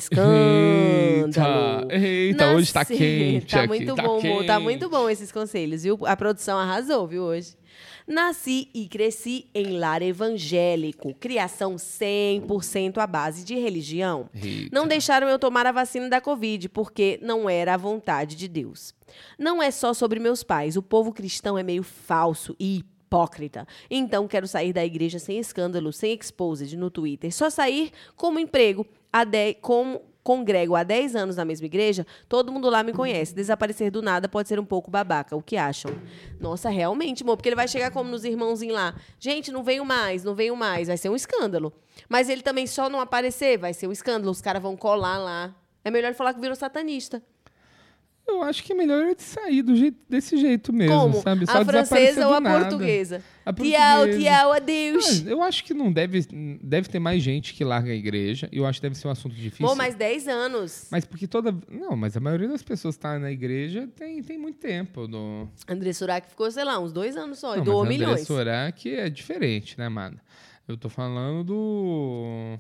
escândalo? Eita, hoje tá quente tá aqui, muito tá bom, quente. tá muito bom esses conselhos, viu? A produção arrasou, viu, hoje. Nasci e cresci em lar evangélico, criação 100% à base de religião. Eita. Não deixaram eu tomar a vacina da Covid, porque não era a vontade de Deus. Não é só sobre meus pais, o povo cristão é meio falso e hipócrita. Então, quero sair da igreja sem escândalo, sem exposed no Twitter. Só sair como emprego, congrego há 10 anos na mesma igreja, todo mundo lá me conhece. Desaparecer do nada pode ser um pouco babaca. O que acham? Nossa, realmente, amor, porque ele vai chegar como nos irmãozinhos lá. Gente, não venho mais. Vai ser um escândalo. Mas ele também só não aparecer, vai ser um escândalo. Os caras vão colar lá. É melhor falar que virou satanista. Eu acho que é melhor ele sair desse jeito mesmo, Como? sabe? Só a francesa ou a nada. portuguesa? A Tchau, adeus. Eu acho que não deve ter mais gente que larga a igreja. Eu acho que deve ser um assunto difícil. Pô, mais 10 anos. Mas porque Não, mas a maioria das pessoas que tá na igreja tem muito tempo. André Surak ficou, sei lá, uns 2 anos só. Não, e doou mas milhões. André Surak é diferente, né, mano? Eu tô falando do...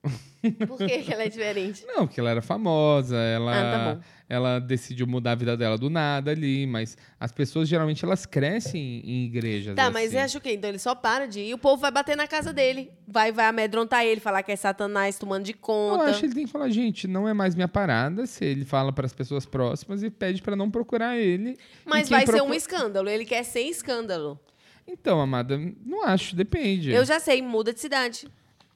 Por que ela é diferente? Não, porque ela era famosa, tá bom. ela decidiu mudar a vida dela do nada ali, mas as pessoas geralmente elas crescem em igrejas. Tá, assim. mas você acha o quê? Então ele só para de ir e o povo vai bater na casa dele. Vai amedrontar ele, falar que é Satanás tomando de conta. Eu acho que ele tem que falar, gente, não é mais minha parada. Se ele fala para as pessoas próximas e pede para não procurar ele. Mas vai ser um escândalo. Ele quer ser escândalo. Então, amada, não acho, depende. Eu já sei, muda de cidade.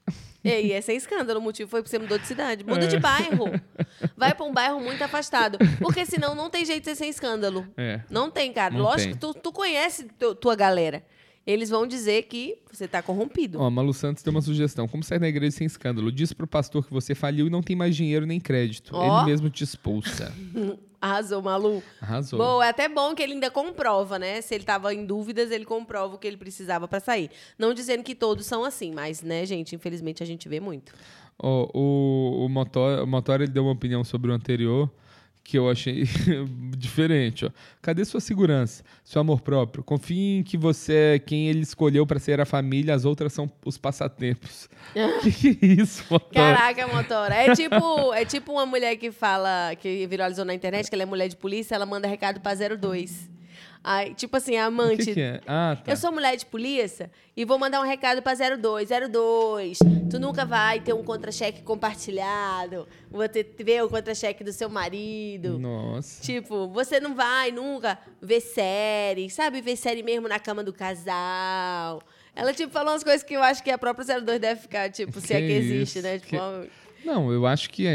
E é sem escândalo, o motivo foi porque você mudou de cidade. Muda de bairro. Vai pra um bairro muito afastado. Porque senão não tem jeito de ser sem escândalo. Não tem, cara. Não Lógico tem. que tu conhece tua galera. Eles vão dizer que você tá corrompido. Ó, Malu Santos tem uma sugestão. Como sair da igreja sem escândalo? Diz pro pastor que você faliu e não tem mais dinheiro nem crédito. Ele mesmo te expulsa. Arrasou, Malu. Arrasou. Bom, é até bom que ele ainda comprova, né? Se ele tava em dúvidas, ele comprova o que ele precisava pra sair. Não dizendo que todos são assim, mas, né, gente, infelizmente a gente vê muito. Ó, o Motor ele deu uma opinião sobre o anterior que eu achei diferente. Ó. Cadê sua segurança, seu amor próprio? Confie em que você é quem ele escolheu para ser a família, as outras são os passatempos. Que é isso, Motor? Caraca, Motora. É tipo uma mulher que fala, que viralizou na internet, que ela é mulher de polícia, ela manda recado pra 02. Aí, tipo assim, a amante. O que é? Ah, tá. Eu sou mulher de polícia e vou mandar um recado pra 02. 02, tu nunca vai ter um contra-cheque compartilhado. Vou ver o contra-cheque do seu marido. Nossa. Tipo, você não vai nunca ver série, sabe? Ver série mesmo na cama do casal. Ela, tipo, falou umas coisas que eu acho que a própria 02 deve ficar, tipo, se é que existe, isso? né? Tipo, Não, eu acho que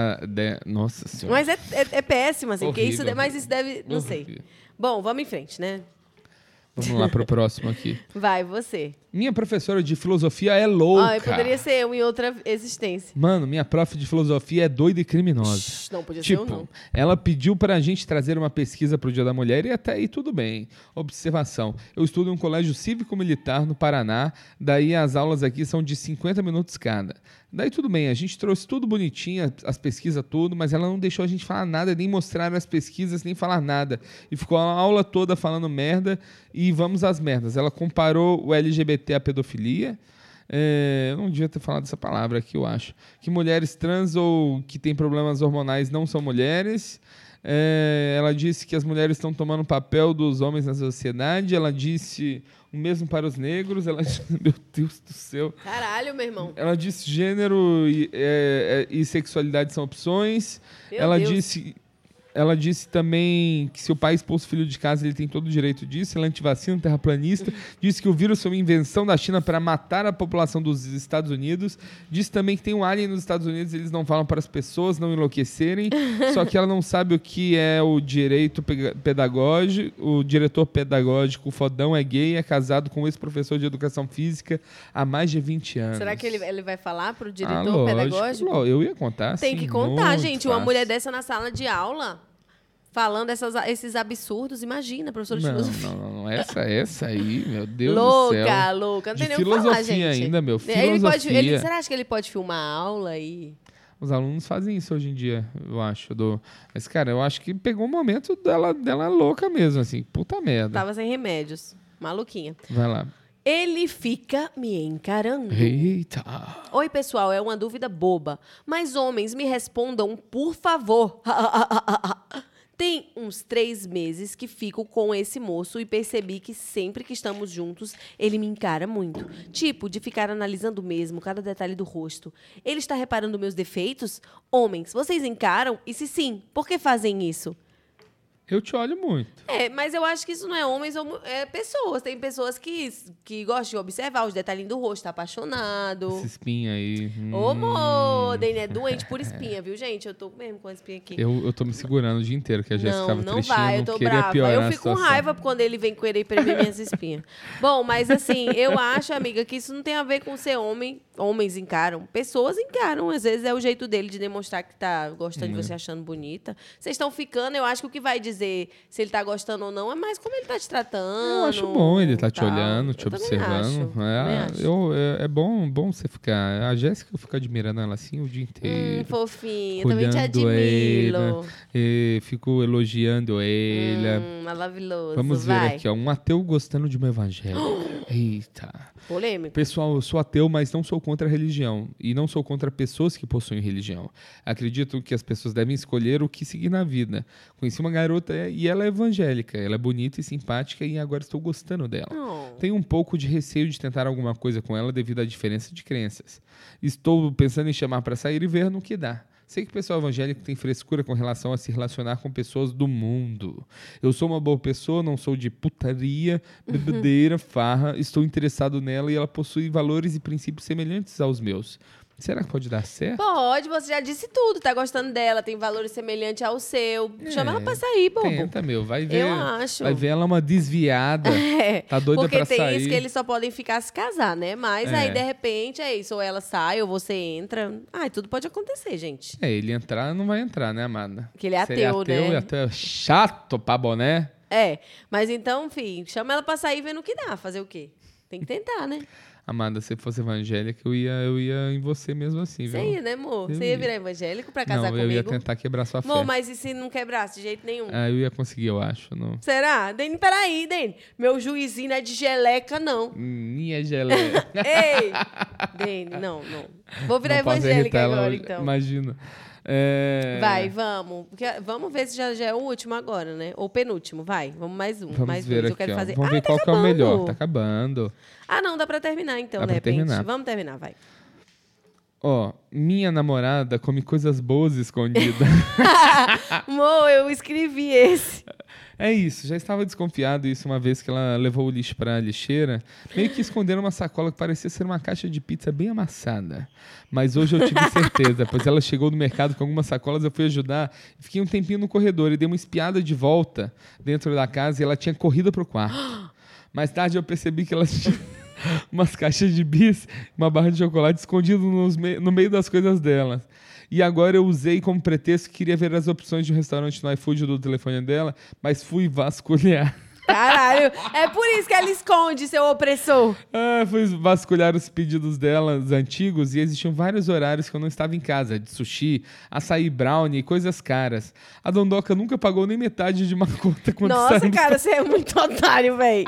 Nossa Senhora. mas é péssimo, assim, porque Horrível, mas isso deve... Não sei. Horrível. Bom, vamos em frente, né? Vamos lá pro próximo aqui. Vai, você. Minha professora de filosofia é louca. Poderia ser eu em outra existência. Mano, minha prof de filosofia é doida e criminosa. Não, podia ser Tipo, eu não. ela pediu pra gente trazer uma pesquisa pro Dia da Mulher e até aí tudo bem. Observação. Eu estudo em um colégio cívico-militar no Paraná, daí as aulas aqui são de 50 minutos cada. Daí tudo bem, a gente trouxe tudo bonitinho, as pesquisas tudo, mas ela não deixou a gente falar nada, nem mostrar as pesquisas, nem falar nada. E ficou a aula toda falando merda E vamos às merdas. Ela comparou o LGBT à pedofilia. Eu não devia ter falado essa palavra aqui, eu acho. Que mulheres trans ou que têm problemas hormonais não são mulheres. Ela disse que as mulheres estão tomando o papel dos homens na sociedade. Ela disse o mesmo para os negros. Ela disse, meu Deus do céu. Caralho, meu irmão. Ela disse gênero e sexualidade são opções. Ela disse também que se o pai expulsa o filho de casa, ele tem todo o direito disso. Ela é antivacina, terraplanista. Disse que o vírus foi uma invenção da China para matar a população dos Estados Unidos. Disse também que tem um alien nos Estados Unidos, eles não falam para as pessoas não enlouquecerem. Só que ela não sabe o que é o direito pedagógico. O diretor pedagógico, o fodão, é gay, é casado com um ex-professor de educação física há mais de 20 anos. Será que ele vai falar para o diretor pedagógico? Eu ia contar, Tem que contar, gente. Uma mulher dessa na sala de aula... falando esses absurdos, imagina, professora de filosofia. Não, essa aí, meu Deus do céu. Louca, não tem nem o que falar, gente. Ainda, meu, filosofia. Será que ele pode filmar a aula e... Os alunos fazem isso hoje em dia, eu acho. Mas, cara, eu acho que pegou um momento dela louca mesmo, assim, puta merda. Tava sem remédios, maluquinha. Vai lá. Ele fica me encarando. Eita. Oi, pessoal, é uma dúvida boba, mas homens me respondam, por favor. Tem uns 3 meses que fico com esse moço e percebi que sempre que estamos juntos, ele me encara muito. Tipo, de ficar analisando mesmo cada detalhe do rosto. Ele está reparando meus defeitos? Homens, vocês encaram? E se sim, por que fazem isso? Eu te olho muito. Mas eu acho que isso não é homens, é pessoas. Tem pessoas que gostam de observar os detalhinhos do rosto, tá apaixonado. Essa espinha aí. Ô, Dani é doente por espinha, viu, gente? Eu tô mesmo com a espinha aqui. Eu tô me segurando o dia inteiro, que a Jéssica tava tristinha, vai, eu tô brava. Eu fico com raiva quando ele vem querer prever minhas espinhas. Bom, mas assim, eu acho, amiga, que isso não tem a ver com ser homem. Homens encaram. Pessoas encaram. Às vezes é o jeito dele de demonstrar que tá gostando de você, achando bonita. Vocês estão ficando, eu acho que o que vai dizer se ele tá gostando ou não é mais como ele tá te tratando. Eu acho bom ele tá te olhando, te observando. É bom você ficar... A Jéssica, eu fico admirando ela assim o dia inteiro. Fofinha, também te admiro. Fico elogiando ela. Maravilhoso. Vamos ver aqui, ó. Um ateu gostando de uma evangélica. Eita. Polêmico. Pessoal, eu sou ateu, mas não sou contra a religião. E não sou contra pessoas que possuem religião. Acredito que as pessoas devem escolher o que seguir na vida. Conheci uma garota e ela é evangélica. Ela é bonita e simpática e agora estou gostando dela. Tenho um pouco de receio de tentar alguma coisa com ela devido à diferença de crenças. Estou pensando em chamar para sair e ver no que dá. Sei que o pessoal evangélico tem frescura com relação a se relacionar com pessoas do mundo. Eu sou uma boa pessoa, não sou de putaria, bebedeira, farra. Estou interessado nela e ela possui valores e princípios semelhantes aos meus. Será que pode dar certo? Pode, você já disse tudo. Tá gostando dela, tem valores semelhantes ao seu. Chama ela pra sair, bobo. Tenta, meu. Vai ver. Eu acho. Vai ver ela uma desviada. Tá doida pra sair. Porque tem isso que eles só podem ficar se casar, né? Mas aí, de repente, é isso. Ou ela sai, ou você entra. Tudo pode acontecer, gente. Ele entrar, não vai entrar, né, amada? Porque ele é ateu, né? Ateu, chato pra boné. Mas então, enfim, chama ela pra sair e ver no que dá. Fazer o quê? Tem que tentar, né? Amanda, se fosse evangélica, eu ia em você mesmo assim, viu? Você ia, né, amor? Você ia virar evangélico pra casar comigo? Não, eu ia tentar quebrar sua fé. Amor, mas e se não quebrasse de jeito nenhum? Eu ia conseguir, eu acho. Não. Será? Dani, peraí, Dani. Meu juizinho não é de geleca, não. Minha geleca. Ei! Dani, não. Vou virar evangélica agora, então. Imagina. Vai, vamos. Vamos ver se já é o último agora, né? Ou penúltimo, vai. Vamos mais um. Vamos mais ver dois. Aqui, eu quero fazer. Vamos ver qual que é o melhor. Tá acabando. Não, dá pra terminar então, dá de repente. Terminar. Vamos terminar, vai. Minha namorada come coisas boas escondidas. Amor, eu escrevi esse. É isso, já estava desconfiado isso uma vez que ela levou o lixo para a lixeira, meio que escondendo uma sacola que parecia ser uma caixa de pizza bem amassada. Mas hoje eu tive certeza, pois ela chegou no mercado com algumas sacolas, eu fui ajudar, fiquei um tempinho no corredor e dei uma espiada de volta dentro da casa e ela tinha corrido para o quarto. Mais tarde eu percebi que ela tinha umas caixas de bis, uma barra de chocolate escondido no meio das coisas dela. E agora eu usei como pretexto que queria ver as opções de um restaurante no iFood do telefone dela, mas fui vasculhar. Caralho, é por isso que ela esconde, seu opressor. Fui vasculhar os pedidos delas antigos e existiam vários horários que eu não estava em casa. De sushi, açaí brownie e coisas caras. A Dondoca nunca pagou nem metade de uma conta quando Nossa, saímos. cara, você é muito otário, véi.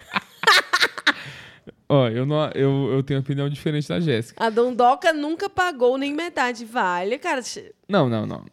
Ó, eu tenho opinião diferente da Jéssica. A Dondoca nunca pagou nem metade. Vale, cara. Não,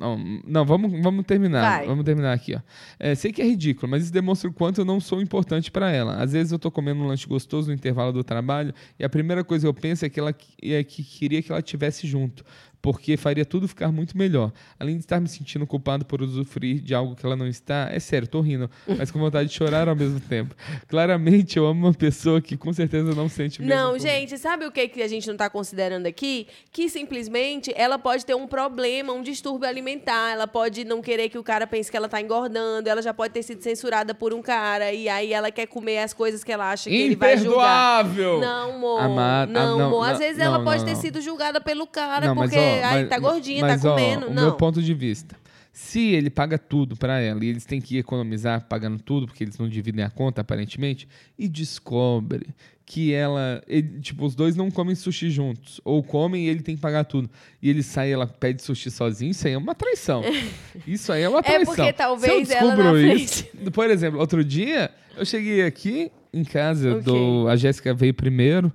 vamos terminar. Vai. Vamos terminar aqui, ó. Sei que é ridículo, mas isso demonstra o quanto eu não sou importante pra ela. Às vezes eu tô comendo um lanche gostoso no intervalo do trabalho e a primeira coisa que eu penso é que queria que ela estivesse junto, porque faria tudo ficar muito melhor. Além de estar me sentindo culpado por usufruir de algo que ela não está, é sério, tô rindo, mas com vontade de chorar ao mesmo tempo. Claramente eu amo uma pessoa que com certeza não sente mesmo. Não, gente, sabe o que a gente não tá considerando aqui? Que simplesmente ela pode ter um problema, um distúrbio alimentar, ela pode não querer que o cara pense que ela tá engordando, ela já pode ter sido censurada por um cara, e aí ela quer comer as coisas que ela acha que ele vai julgar. Imperdoável! Não, amor. Não, amor. Às vezes ela pode ter sido julgada pelo cara, porque tá gordinha, tá comendo. O meu ponto de vista. Se ele paga tudo pra ela e eles têm que economizar pagando tudo, porque eles não dividem a conta, aparentemente, e descobre que tipo, os dois não comem sushi juntos, ou comem e ele tem que pagar tudo, e ele sai e ela pede sushi sozinho, isso aí é uma traição. Isso aí é uma traição. É porque talvez se eu ela na isso, por exemplo, outro dia, eu cheguei aqui em casa, a Jéssica veio primeiro,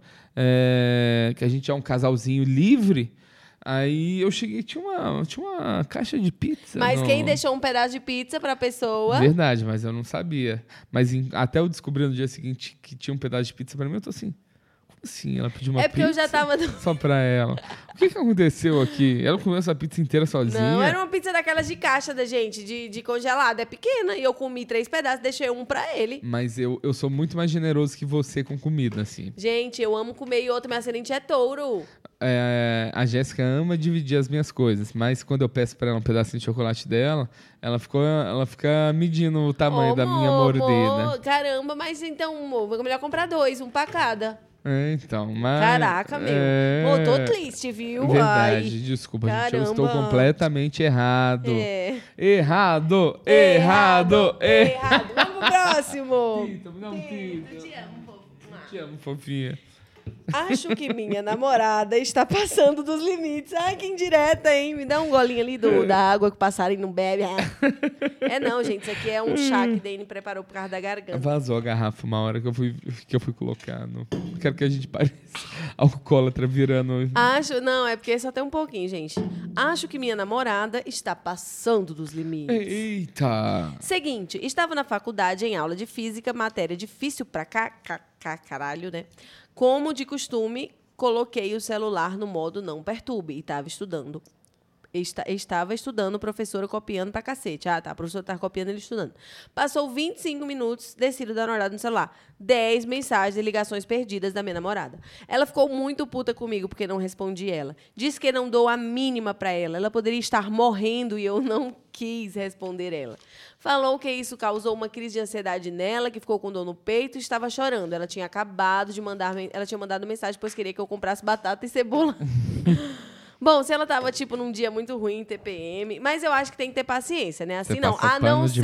que a gente é um casalzinho livre. Aí eu cheguei, tinha uma caixa de pizza. Mas quem deixou um pedaço de pizza pra pessoa? Verdade, mas eu não sabia. Mas até eu descobri no dia seguinte que tinha um pedaço de pizza pra mim, eu tô assim... Como assim? Ela pediu uma pizza? É porque eu já tava... Só pra ela. O que aconteceu aqui? Ela comeu essa pizza inteira sozinha? Não, era uma pizza daquelas de caixa da gente, de congelada. É pequena. E eu comi 3 pedaços, deixei um pra ele. Mas eu sou muito mais generoso que você com comida, assim. Gente, eu amo comer e outro, minha ascendente é touro. A Jéssica ama dividir as minhas coisas, mas quando eu peço pra ela um pedacinho de chocolate dela, ela fica medindo o tamanho da minha mordida. Caramba, mas então, amor, é melhor comprar 2, um pra cada. Então, mas... Caraca, meu. Tô triste, viu? Verdade, Ai, desculpa, caramba. gente, eu estou completamente errado. Errado. Vamos pro próximo. Tito, me dá um Tito. Eu te amo, fofo. Te amo, fofinha. Acho que minha namorada está passando dos limites. Ai, que indireta, hein? Me dá um golinho ali da água que o passarinho não bebe. Não, gente, isso aqui é um chá que Dani preparou por causa da garganta. Vazou a garrafa uma hora que eu fui colocar. Não quero que a gente pareça alcoólatra virando... Não, é porque só tem um pouquinho, gente. Acho que minha namorada está passando dos limites. Eita! Seguinte, estava na faculdade em aula de física, matéria difícil pra caralho, né? Como de costume, coloquei o celular no modo não perturbe e estava estudando. Estava estudando, professora copiando pra cacete. A professora estava copiando, ele estudando. Passou 25 minutos, decido dar uma olhada no celular. 10 mensagens e ligações perdidas da minha namorada. Ela ficou muito puta comigo porque não respondi ela. Disse que não dou a mínima pra ela. Ela poderia estar morrendo e eu não quis responder ela. Falou que isso causou uma crise de ansiedade nela, que ficou com dor no peito e estava chorando. Ela tinha mandado mensagem, pois queria que eu comprasse batata e cebola. Bom, se ela tava, tipo, num dia muito ruim, TPM... Mas eu acho que tem que ter paciência, né? Assim, não. A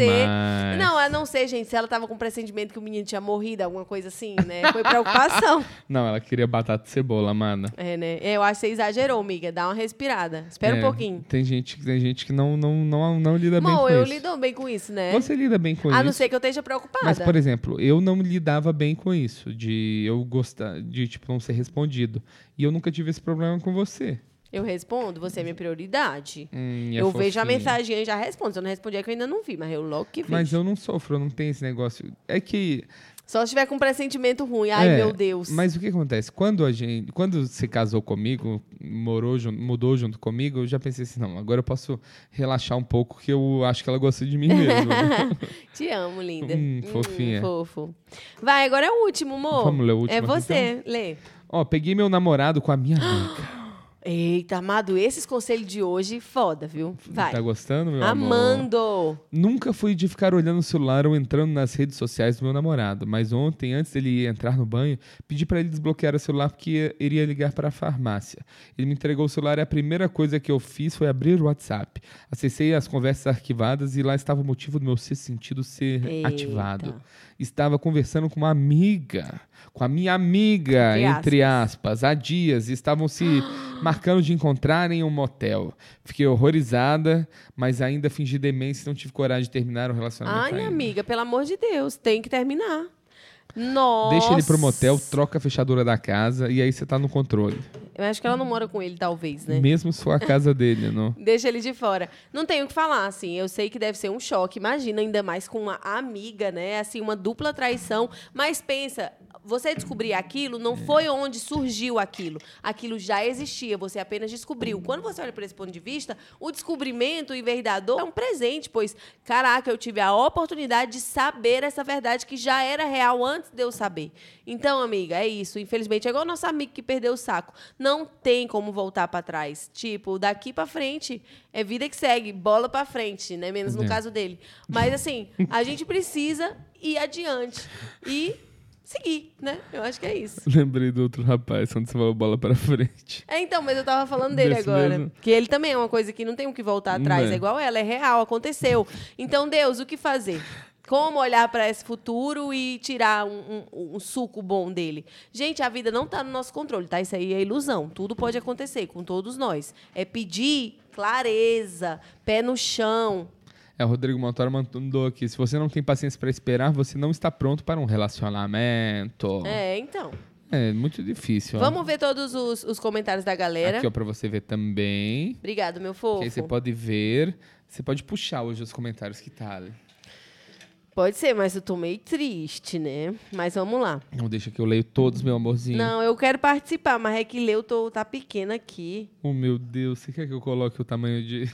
não ser, gente, se ela tava com pressentimento que o menino tinha morrido, alguma coisa assim, né? Foi preocupação. Não, ela queria batata e cebola, mana. Né? Eu acho que você exagerou, amiga. Dá uma respirada. Espera um pouquinho. Tem gente que não lida bem com isso. Eu lido bem com isso, né? Você lida bem com isso. A não ser que eu esteja preocupada. Mas, por exemplo, eu não lidava bem com isso. De eu gostar, de, tipo, não ser respondido. E eu nunca tive esse problema com você. Eu respondo, você é minha prioridade. Eu vejo a mensagem e já respondo. Se eu não responder é que eu ainda não vi, mas eu logo que vi. Mas eu não sofro, eu não tenho esse negócio. É que... Só se tiver com um pressentimento ruim. Ai, meu Deus. Mas o que acontece? Quando você casou comigo, mudou junto comigo, eu já pensei assim, não, agora eu posso relaxar um pouco, que eu acho que ela gosta de mim mesmo. Te amo, linda. Fofinha. Fofo. Vai, agora é o último, amor. Vamos ler o último. É você, então? lê. Peguei meu namorado com a minha amiga. Eita, amado, esses conselhos de hoje, foda, viu? Vai. Tá gostando, meu amor? Amando! Nunca fui de ficar olhando o celular ou entrando nas redes sociais do meu namorado, mas ontem, antes dele entrar no banho, pedi para ele desbloquear o celular porque iria ligar para a farmácia. Ele me entregou o celular e a primeira coisa que eu fiz foi abrir o WhatsApp. Acessei as conversas arquivadas e lá estava o motivo do meu sexto sentido ser ativado. Estava conversando com uma amiga, com a minha amiga, entre aspas, há dias, e estavam se marcando de encontrar em um motel. Fiquei horrorizada, mas ainda fingi demência e não tive coragem de terminar o relacionamento. Ai, amiga, pelo amor de Deus, tem que terminar. Nossa! Deixa ele pro motel, troca a fechadura da casa e aí você tá no controle. Eu acho que ela não mora com ele, talvez, né? Mesmo se for a casa dele, não? Deixa ele de fora. Não tenho o que falar, assim. Eu sei que deve ser um choque. Imagina, ainda mais com uma amiga, né? Assim, uma dupla traição. Mas pensa, você descobrir aquilo não foi onde surgiu aquilo. Aquilo já existia, você apenas descobriu. Quando você olha por esse ponto de vista, o descobrimento enverdador é um presente, pois, caraca, eu tive a oportunidade de saber essa verdade que já era real antes de eu saber. Então, amiga, é isso. Infelizmente, é igual o nosso amigo que perdeu o saco. Não tem como voltar para trás. Tipo, daqui para frente, é vida que segue, bola para frente, né? Menos no caso dele. Mas, assim, a gente precisa ir adiante. E seguir, né? Eu acho que é isso. Lembrei do outro rapaz, quando você falou bola pra frente. Então, mas eu tava falando dele Desse agora. mesmo? Que ele também é uma coisa que não tem o que voltar atrás. É igual ela, é real, aconteceu. Então, Deus, o que fazer? Como olhar para esse futuro e tirar um suco bom dele? Gente, a vida não tá no nosso controle, tá? Isso aí é ilusão. Tudo pode acontecer com todos nós. É pedir clareza, pé no chão. O Rodrigo Montoro mandou aqui. Se você não tem paciência para esperar, você não está pronto para um relacionamento. Então. É muito difícil. Vamos ver todos os comentários da galera. Aqui, ó, para você ver também. Obrigado, meu fofo. Que aí você pode ver. Você pode puxar hoje os comentários que tá ali. Pode ser, mas eu tô meio triste, né? Mas vamos lá. Não deixa que eu leio todos, meu amorzinho. Não, eu quero participar, mas é que ler tá pequeno aqui. Oh, meu Deus. Você quer que eu coloque o tamanho de...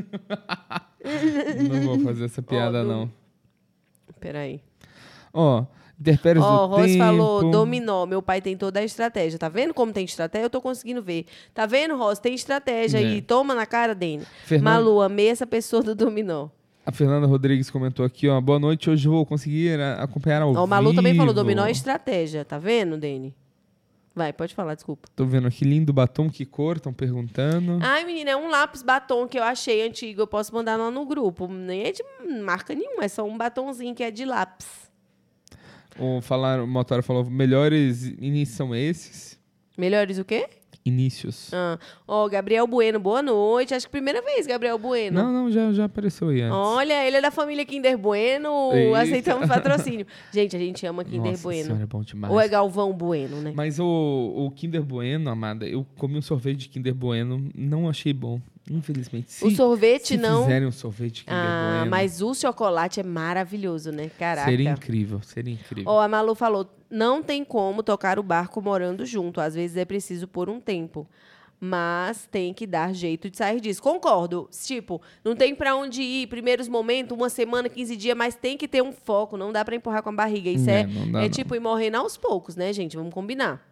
Não vou fazer essa piada, não. Peraí. Ó, Interpéries do Ó, o Ross tempo. falou, dominó. Meu pai tem toda a estratégia. Tá vendo como tem estratégia? Eu tô conseguindo ver. Tá vendo, Ross? Tem estratégia aí. Toma na cara, Dene. Malu, amei essa pessoa do dominó. A Fernanda Rodrigues comentou aqui, ó. Boa noite, hoje eu vou conseguir acompanhar ao vivo. O Malu também falou, dominó é estratégia. Tá vendo, Dene? Vai, pode falar, desculpa. Tô vendo aqui, lindo batom, que cor? Estão perguntando. Ai, menina, é um lápis batom que eu achei antigo. Eu posso mandar lá no grupo. Nem é de marca nenhuma, é só um batonzinho que é de lápis. O Motora falou, melhores inícios são esses? Melhores o quê? Inícios. Ó, Gabriel Bueno, boa noite. Acho que primeira vez, Gabriel Bueno. Não, já apareceu aí antes. Olha, ele é da família Kinder Bueno. Eita. Aceitamos patrocínio. Gente, a gente ama Kinder Nossa Bueno. senhora, é bom demais. Ou é Galvão Bueno, né? Mas o Kinder Bueno, amada, eu comi um sorvete de Kinder Bueno, não achei bom. Infelizmente. O sorvete não. Se fizerem um sorvete Kinder Bueno. Mas o chocolate é maravilhoso, né? Caraca. Seria incrível, seria incrível. Ó, a Malu falou, não tem como tocar o barco morando junto. Às vezes é preciso por um tempo. Mas tem que dar jeito de sair disso. Concordo. Tipo, não tem pra onde ir. Primeiros momentos, uma semana, 15 dias, mas tem que ter um foco. Não dá pra empurrar com a barriga. Isso tipo ir morrendo aos poucos, né, gente? Vamos combinar.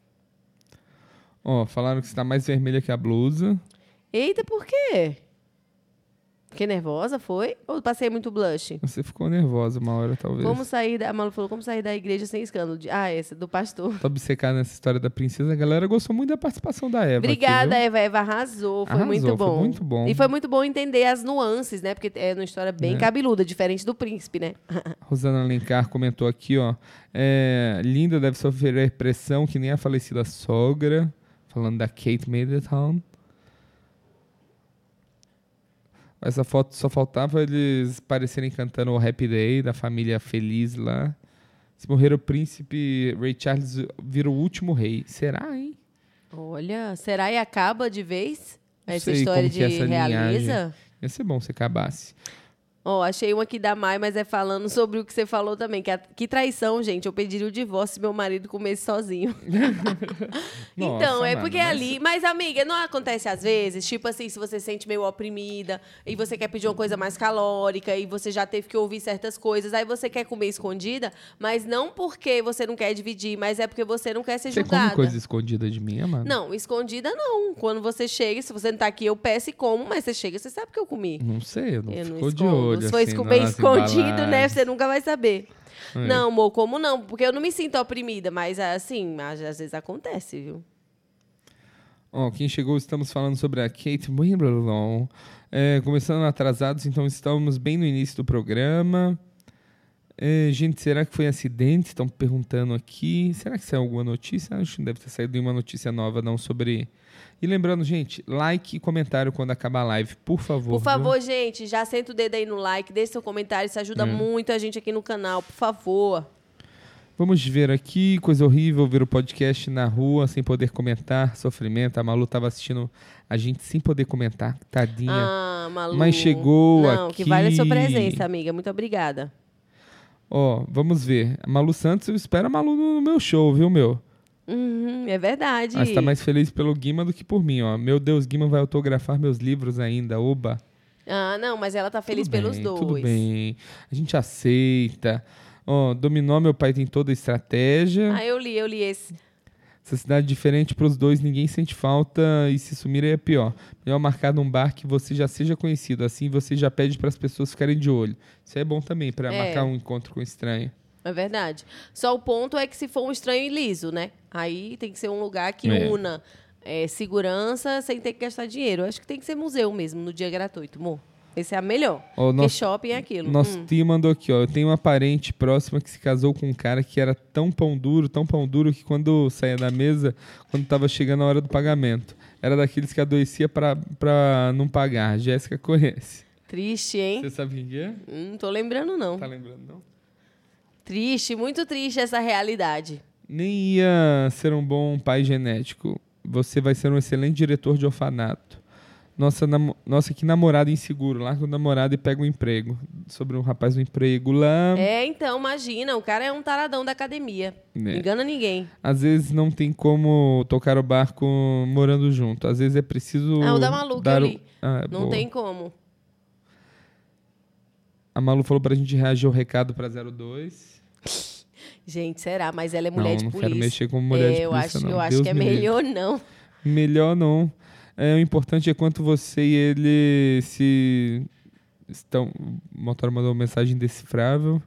Ó, falaram que você tá mais vermelha que a blusa. Eita, por quê? Fiquei nervosa, foi? Ou passei muito blush? Você ficou nervosa uma hora, talvez. A Malu falou, como sair da igreja sem escândalo? Essa, do pastor. Tô obcecada nessa história da princesa. A galera gostou muito da participação da Eva. Obrigada, aqui, Eva. Eva arrasou. Foi muito bom. Foi muito bom. E foi muito bom entender as nuances, né? Porque é uma história bem cabeluda, diferente do príncipe, né? Rosana Alencar comentou aqui, ó. Linda deve sofrer pressão que nem a falecida sogra. Falando da Kate Middleton. Essa foto só faltava eles parecerem cantando o Happy Day da família feliz lá. Se morrer o príncipe, Ray Charles vira o último rei. Será, hein? Olha, será e acaba de vez? Não Essa sei história como que é de essa realeza? linhagem. Ia ser bom se acabasse. Ó, achei uma aqui da Mai, mas é falando sobre o que você falou também. Que traição, gente. Eu pediria o divórcio se meu marido comesse sozinho. Então, Nossa, é mano, porque ali... Mas, amiga, não acontece às vezes? Tipo assim, se você se sente meio oprimida e você quer pedir uma coisa mais calórica e você já teve que ouvir certas coisas, aí você quer comer escondida, mas não porque você não quer dividir, mas é porque você não quer ser Você julgada. come coisa escondida de mim, mano? Não, escondida não. Quando você chega, se você não tá aqui, eu peço e como, mas você chega, você sabe que eu comi. Não sei, eu não Eu não ficou de escondo. olho. Se for assim, bem nas escondido, né? embalagens. Você nunca vai saber. É. Não, amor, como não? Porque eu não me sinto oprimida, mas assim, às vezes acontece, viu? Ó, quem chegou, estamos falando sobre a Kate Wimbledon. Começando atrasados, então estamos bem no início do programa. Gente, será que foi acidente? Estão perguntando aqui. Será que saiu alguma notícia? Acho que não deve ter saído nenhuma notícia nova, não, sobre... E lembrando, gente, like e comentário quando acabar a live, por favor. Por favor, gente, já senta o dedo aí no like, deixa seu comentário, isso ajuda muito a gente aqui no canal, por favor. Vamos ver aqui, coisa horrível, ver o podcast na rua sem poder comentar, sofrimento. A Malu estava assistindo a gente sem poder comentar, tadinha. Ah, Malu. Mas chegou Não, aqui. que vale a sua presença, amiga. Muito obrigada. Ó, vamos ver. A Malu Santos, eu espero a Malu no meu show, viu, meu? É verdade. Mas tá mais feliz pelo Guima do que por mim, ó. Meu Deus, Guima vai autografar meus livros ainda, oba. Ah, não, mas ela tá feliz pelos dois. Tudo bem, a gente aceita. Ó, Dominó, meu pai tem toda a estratégia. Ah, eu li esse. Essa cidade diferente pros dois, ninguém sente falta e se sumir é pior. Melhor marcar num bar que você já seja conhecido, assim você já pede para as pessoas ficarem de olho. Isso é bom também, para marcar um encontro com estranho. É verdade. Só o ponto é que se for um estranho e liso, né? Aí tem que ser um lugar que una segurança sem ter que gastar dinheiro. Eu acho que tem que ser museu mesmo, no dia gratuito, amor. Esse é a melhor. Porque shopping é aquilo. Nosso tio mandou aqui, ó. Eu tenho uma parente próxima que se casou com um cara que era tão pão duro, que quando saía da mesa, quando tava chegando a hora do pagamento, era daqueles que adoecia pra não pagar. Jéssica conhece. Triste, hein? Você sabe quem é? Não tô lembrando, não. Tá lembrando, não? Triste, muito triste essa realidade. Nem ia ser um bom pai genético. Você vai ser um excelente diretor de orfanato. Nossa, que namorado inseguro. Larga o namorado e pega um emprego. Sobre um rapaz no emprego lá. Então, imagina. O cara é um taradão da academia. Não engana ninguém. Às vezes não tem como tocar o barco morando junto. Às vezes é preciso... o da Malu que eu li. Não boa. tem como. A Malu falou pra gente reagir ao recado pra 02. Gente, será? Mas ela é mulher de polícia. Não quero mexer com mulher de polícia, não. Eu acho que é melhor não. Melhor não. O importante é quanto você e ele se... estão... O motor mandou uma mensagem indecifrável.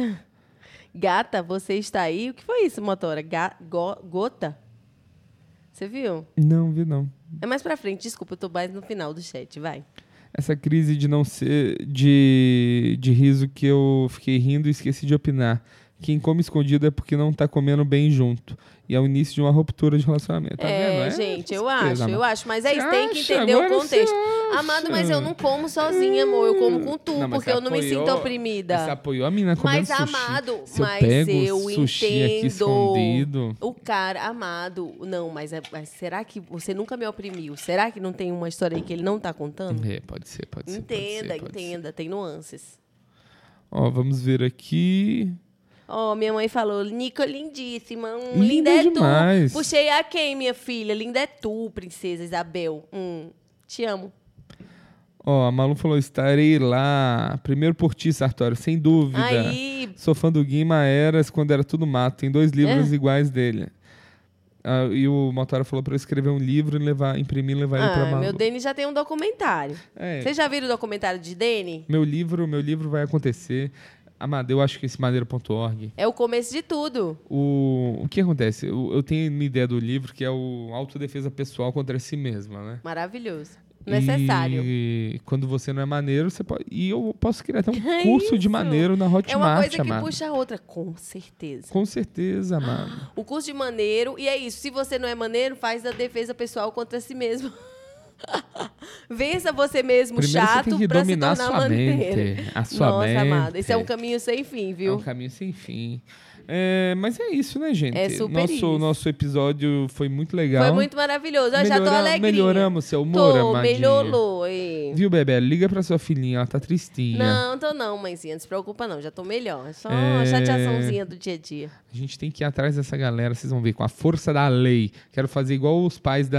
Gata, você está aí? O que foi isso, motora? Gota? Você viu? Não, vi não. É mais pra frente, desculpa, eu tô mais no final do chat, vai. Essa crise de não ser... de riso que eu fiquei rindo e esqueci de opinar. Quem come escondido é porque não tá comendo bem junto. E é o início de uma ruptura de relacionamento. Tá vendo? Gente, eu acho. Mas é isso, tem que entender o contexto. Amado, mas eu não como sozinha, amor. Eu como com tu, porque eu não me sinto oprimida. Você apoiou a mina comendo sushi. Mas, amado, se eu sushi entendo. Aqui escondido. O cara, amado... Não, mas será que você nunca me oprimiu? Será que não tem uma história aí que ele não tá contando? Pode ser. Entenda. Tem nuances. Ó, vamos ver aqui... Minha mãe falou, Nico, lindíssima. Linda é demais. Tu. Puxei a quem, minha filha? Linda é tu, princesa Isabel. Te amo. A Malu falou, estarei lá. Primeiro por ti, Sartório, sem dúvida. Aí. Sou fã do Guima Eras, quando era tudo mato. Tem 2 livros iguais dele. E o Motora falou para eu escrever um livro e imprimir e levar ele pra Malu. Meu Dene já tem um documentário. Vocês já viram o documentário de Dene? Meu livro vai acontecer. Amado, eu acho que esse maneiro.org... É o começo de tudo. O que acontece? Eu tenho uma ideia do livro que é o autodefesa pessoal contra si mesma, né? Maravilhoso. Necessário. E quando você não é maneiro, você pode... E eu posso criar até um curso de maneiro na Hotmart, É uma coisa amado. que puxa a outra, com certeza. Com certeza, amado. O curso de maneiro, e é isso. Se você não é maneiro, faz a defesa pessoal contra si mesmo. Vença você mesmo, primeiro chato, você tem que pra dominar se tornar a sua maneiro. mente. A sua Nossa, mente. amado, esse é um caminho sem fim, viu? É um caminho sem fim. Mas é isso, né, gente? É super isso. Nosso episódio foi muito legal. Foi muito maravilhoso. Eu já tô alegrinha. Melhoramos seu humor, amadinha. Melhorou. Viu, Bebé? Liga pra sua filhinha, ela tá tristinha. Não, tô não, mãezinha. Não se preocupa não, já tô melhor. É só uma chateaçãozinha do dia a dia. A gente tem que ir atrás dessa galera, vocês vão ver, com a força da lei. Quero fazer igual os pais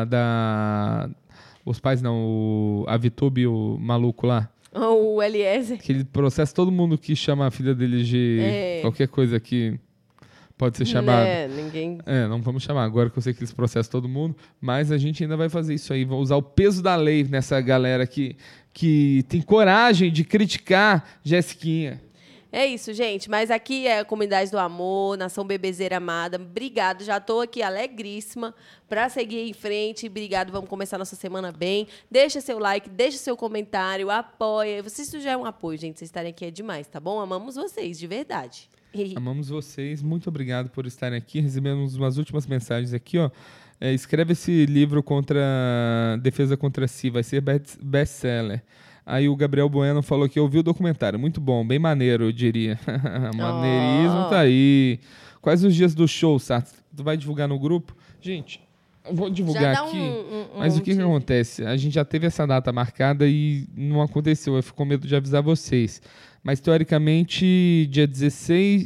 Os pais não, a Vitube, o maluco lá. O Eliezer. Que ele processa todo mundo que chama a filha dele de qualquer coisa que pode ser chamado. Ninguém... não vamos chamar agora que eu sei que eles processam todo mundo, mas a gente ainda vai fazer isso aí. Vamos usar o peso da lei nessa galera que tem coragem de criticar Jessiquinha. É isso, gente. Mas aqui é a Comunidade do Amor, Nação Bebezeira Amada. Obrigado, já estou aqui alegríssima para seguir em frente. Obrigado, vamos começar nossa semana bem. Deixa seu like, deixa seu comentário, apoia. Isso já é um apoio, gente. Vocês estarem aqui é demais, tá bom? Amamos vocês, de verdade. Amamos vocês. Muito obrigado por estarem aqui. Recebemos umas últimas mensagens aqui, ó. Escreve esse livro contra Defesa contra Si, vai ser best-seller. Aí o Gabriel Bueno falou que ouviu o documentário. Muito bom, bem maneiro, eu diria. Maneirismo tá aí. Quais os dias do show, Sato? Tu vai divulgar no grupo? Gente, eu vou divulgar aqui. Mas o que acontece? A gente já teve essa data marcada e não aconteceu. Eu fico com medo de avisar vocês. Mas, teoricamente, dia 16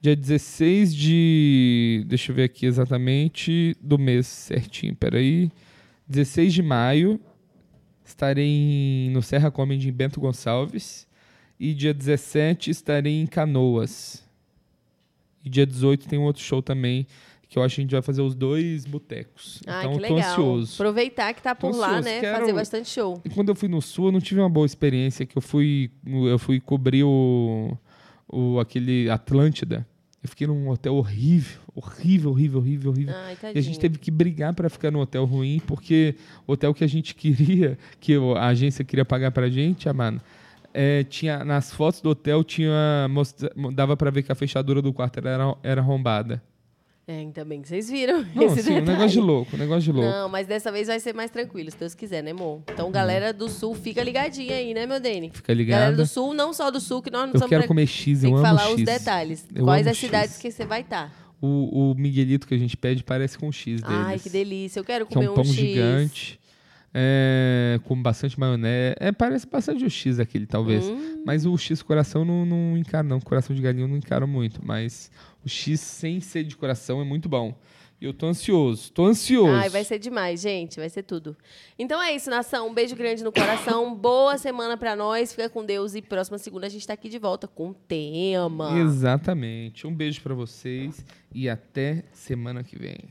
de... Deixa eu ver aqui exatamente do mês certinho. Peraí. 16 de maio... Estarei no Serra Comedy em Bento Gonçalves. E dia 17 estarei em Canoas. E dia 18 tem um outro show também, que eu acho que a gente vai fazer os 2 botecos. Então que eu tô legal. Ansioso. Aproveitar que tá por lá, né? Fazer bastante show. E quando eu fui no Sul, eu não tive uma boa experiência, que eu fui cobrir aquele Atlântida. Eu fiquei num hotel horrível. Ai, e a gente teve que brigar para ficar no hotel ruim, porque o hotel que a gente queria, que a agência queria pagar pra gente, mano, tinha, nas fotos do hotel dava para ver que a fechadura do quarto era arrombada. Ainda bem que vocês viram. Não, esse sim, um negócio de louco. Não, mas dessa vez vai ser mais tranquilo, se Deus quiser, né, amor? Então, galera do Sul, fica ligadinha aí, né, meu Dani? Fica ligada. Galera do Sul, não só do Sul, que nós não Eu quero comer X, eu amo X. Tem que falar os detalhes. Quais as cidades que você vai estar. O Miguelito que a gente pede parece com o X deles. Ai, que delícia. Eu quero comer um pão X. gigante. Com bastante maionese. Parece bastante o X aquele, talvez. Mas o X coração não encaro, não. Coração de galinha eu não encaro muito. Mas o X sem ser de coração é muito bom. E eu tô ansioso. Ai, vai ser demais, gente. Vai ser tudo. Então é isso, nação. Um beijo grande no coração. Boa semana pra nós. Fica com Deus. E próxima segunda a gente tá aqui de volta com tema. Exatamente. Um beijo pra vocês. E até semana que vem.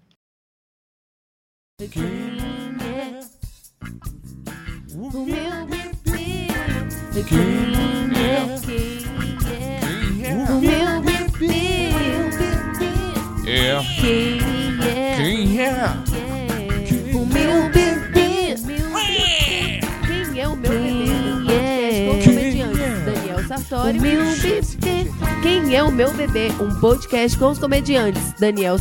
O meu bebê. O meu bebê. Quem é? O meu bebê. Quem é o meu bebê? Com comediantes. Daniel Sartori. O meu bebê. Quem é o meu bebê? Um podcast com os comediantes. Daniel